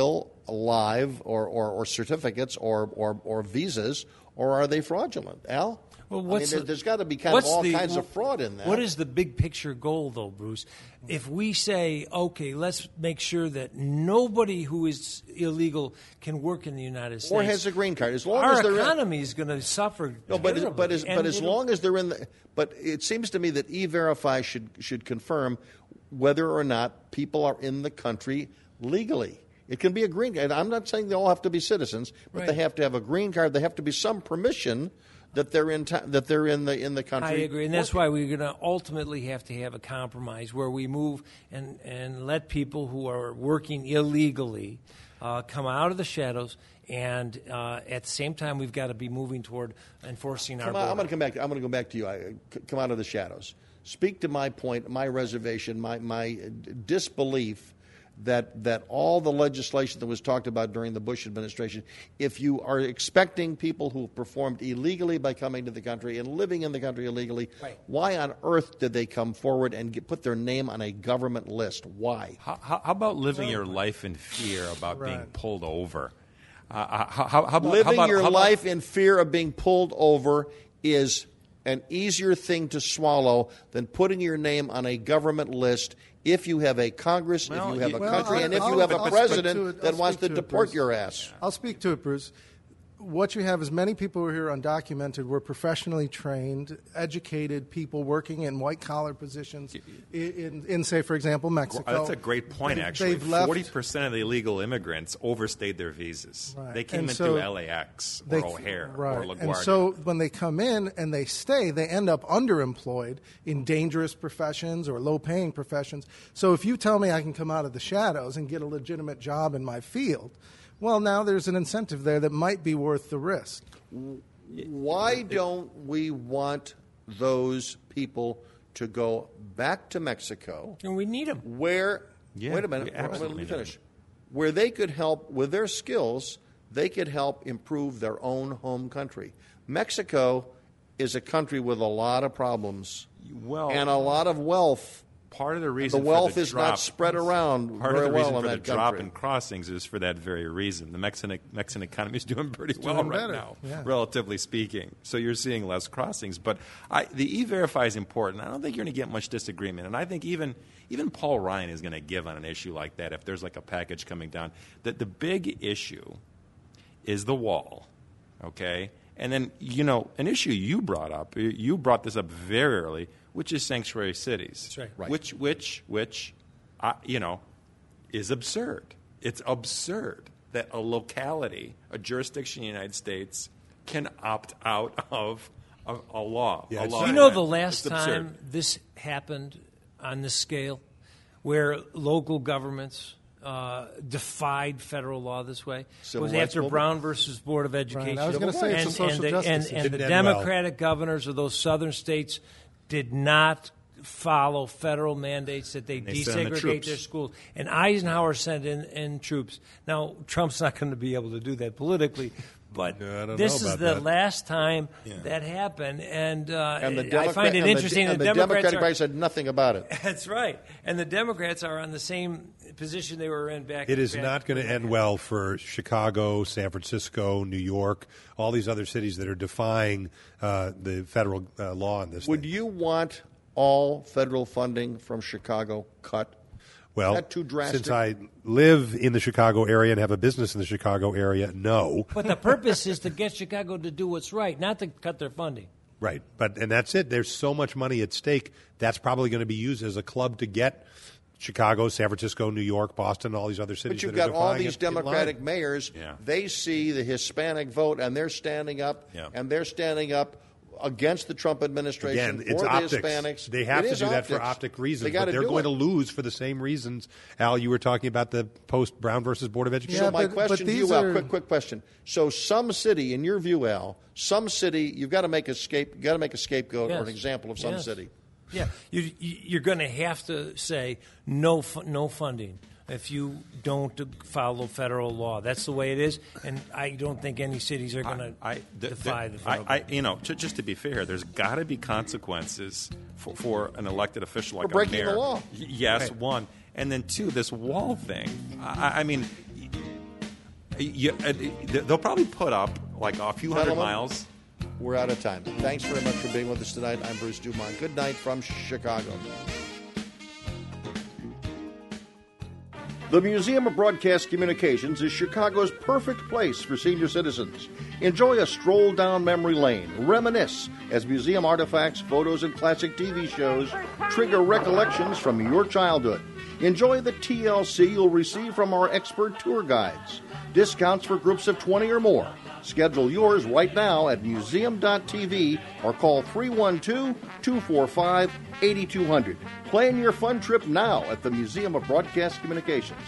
live or, or, or certificates or, or, or visas, or are they fraudulent? Al? Well, I what's mean, the, there's got to be kind of all the, kinds of fraud in that. What is the big picture goal, though, Bruce? If we say, okay, let's make sure that nobody who is illegal can work in the United States or has a green card, as long our as they're economy in, is going to suffer. No, but as, but as, but as it'll- long as they're in the, but it seems to me that E-Verify should should confirm whether or not people are in the country legally. It can be a green card. I'm not saying they all have to be citizens, but Right. they have to have a green card. They have to be some permission that they're in ta- that they're in the in the I country. agree, and that's why we're going to ultimately have to have a compromise where we move and, and let people who are working illegally uh, come out of the shadows, and uh, at the same time, we've got to be moving toward enforcing our Come on, I'm border. going to come back. I'm going to go back to you. I, c- come out of the shadows. Speak to my point, my reservation, my my disbelief that that all the legislation that was talked about during the Bush administration, if you are expecting people who performed illegally by coming to the country and living in the country illegally, Right. why on earth did they come forward and get, put their name on a government list? Why? How, how, how about living your life in fear about being Right. pulled over? Uh, how, how, how about, Living how about, your how about- life in fear of being pulled over is an easier thing to swallow than putting your name on a government list if you have a Congress, Well, if you have you- a Well, country, I'll- and if I'll- you have a I'll speak president to it- that I'll wants to speak to it, deport Bruce. your ass. I'll speak to it, Bruce. What you have is many people who are here undocumented were professionally trained, educated people working in white-collar positions in, in, in, say, for example, Mexico. That's a great point, They- actually. they've left- forty percent of the illegal immigrants overstayed their visas. Right. They came And in so through L A X or they- O'Hare right. or LaGuardia. And so when they come in and they stay, they end up underemployed in dangerous professions or low-paying professions. So if you tell me I can come out of the shadows and get a legitimate job in my field, well, now there's an incentive there that might be worth the risk. Why don't we want those people to go back to Mexico? And we need them. Where, Yeah, wait a minute, we absolutely let me need 'em. finish. Where they could help with their skills, they could help improve their own home country. Mexico is a country with a lot of problems Well, and a lot of wealth. Part of the reason the for wealth the is drop, not spread around Part very of the reason well in for that the drop country. in crossings is for that very reason. The Mexican Mexican economy is doing pretty It's well doing right better, now, yeah. relatively speaking. So you're seeing less crossings. But I, the E-Verify is important. I don't think you're going to get much disagreement. And I think even even Paul Ryan is going to give on an issue like that if there's like a package coming down. That the big issue is the wall, okay? And then, you know, an issue you brought up, you brought this up very early, which is sanctuary cities. That's right. Right. Which, which, which, uh, you know, is absurd. It's absurd that a locality, a jurisdiction in the United States, can opt out of a, a law. Yeah, a it's law not- You know event. the last It's absurd. time this happened on this scale, where local governments uh, defied federal law this way, Civil was rights after movement? Brown versus Board of Education. I was gonna say it's a and, social and the, justice and, issue. and the Didn't end well. Democratic governors of those southern states did not follow federal mandates that they, They sent in the desegregate troops. their schools. And Eisenhower sent in, in troops. Now, Trump's not going to be able to do that politically, but Yeah, I don't this know is about the that. last time that happened. And, uh, And the I Democrat- find it and the- interesting and the, the Democrats Democratic are, Party said nothing about it. That's right. And the Democrats are on the same position they were in back It is back not going to end well for Chicago, San Francisco, New York, all these other cities that are defying uh, the federal uh, law on this. Would thing. you want all federal funding from Chicago cut? Well, Is that too drastic? since I live in the Chicago area and have a business in the Chicago area, no. But the purpose is to get Chicago to do what's right, not to cut their funding. Right, but and that's it. There's so much money at stake. That's probably going to be used as a club to get Chicago, San Francisco, New York, Boston, all these other cities. But you've that are got all defying these it in line. Democratic mayors. Yeah. They see the Hispanic vote, and they're standing up, Yeah. and they're standing up against the Trump administration Again, it's for the optics. Hispanics. They have It to is do that for optics. optic reasons, They gotta but they're do going it. to lose for the same reasons. Al, you were talking about the post Brown versus Board of Education. So my but- question but to you, these Al, are- quick, quick question. So some city, in your view, Al, some city, you've got to make a scape, you got to make a scapegoat or Yes. an example of some Yes. city. Yeah, you, you, you're going to have to say no, fu- no funding if you don't follow federal law. That's the way it is, and I don't think any cities are going to I, th- defy th- the federal. I, I, you know, ju- just to be fair, there's got to be consequences for, for an elected official like For breaking a the mayor. law. Y- yes, Right. one, and then two, this wall thing. I, I mean, You, uh, they'll probably put up like a few hundred Gentlemen, miles. We're out of time. Thanks very much for being with us tonight. I'm Bruce Dumont. Good night from Chicago. The Museum of Broadcast Communications is Chicago's perfect place for senior citizens. Enjoy a stroll down memory lane, reminisce as museum artifacts, photos, and classic T V shows trigger recollections from your childhood. Enjoy the T L C you'll receive from our expert tour guides. Discounts for groups of twenty or more. Schedule yours right now at museum dot t v or call three one two, two four five, eight two zero zero. Plan your fun trip now at the Museum of Broadcast Communications.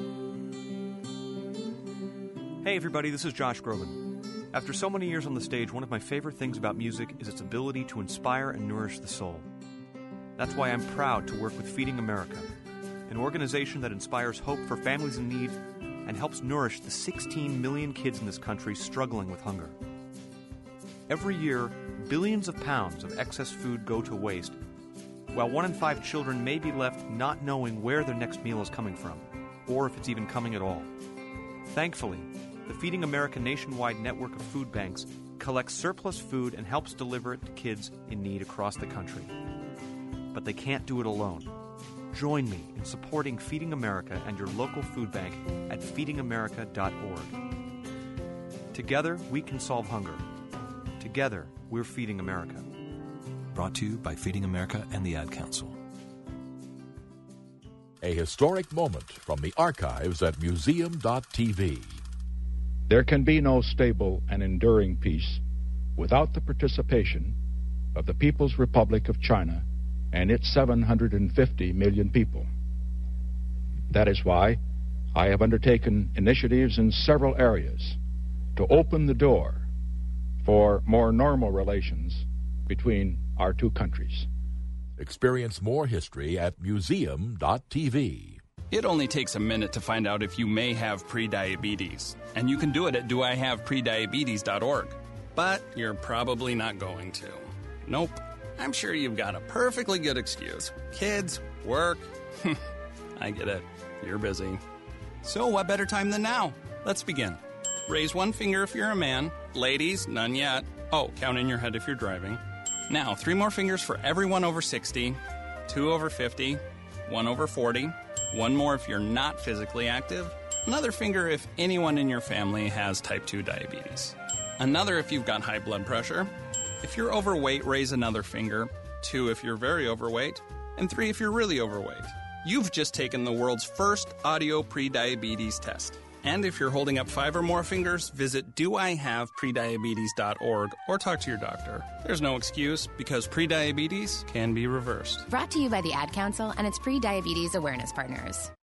Hey everybody, this is Josh Groban. After so many years on the stage, one of my favorite things about music is its ability to inspire and nourish the soul. That's why I'm proud to work with Feeding America, an organization that inspires hope for families in need and helps nourish the sixteen million kids in this country struggling with hunger. Every year, billions of pounds of excess food go to waste, while one in five children may be left not knowing where their next meal is coming from, or if it's even coming at all. Thankfully, the Feeding America nationwide network of food banks collects surplus food and helps deliver it to kids in need across the country. But they can't do it alone. Join me in supporting Feeding America and your local food bank at feeding america dot org. Together, we can solve hunger. Together, we're Feeding America. Brought to you by Feeding America and the Ad Council. A historic moment from the archives at museum dot t v. There can be no stable and enduring peace without the participation of the People's Republic of China and its seven hundred fifty million people. That is why I have undertaken initiatives in several areas to open the door for more normal relations between our two countries. Experience more history at museum dot t v. It only takes a minute to find out if you may have prediabetes, and you can do it at do I have prediabetes dot org. But you're probably not going to. Nope. I'm sure you've got a perfectly good excuse. Kids, work. I get it. You're busy. So what better time than now? Let's begin. Raise one finger if you're a man. Ladies, none yet. Oh, count in your head if you're driving. Now, three more fingers for everyone over sixty, two over fifty, one over forty, one more if you're not physically active, another finger if anyone in your family has type two diabetes, another if you've got high blood pressure. If you're overweight, raise another finger, two if you're very overweight, and three if you're really overweight. You've just taken the world's first audio prediabetes test. And if you're holding up five or more fingers, visit do I have prediabetes dot org or talk to your doctor. There's no excuse because prediabetes can be reversed. Brought to you by the Ad Council and its pre-diabetes awareness partners.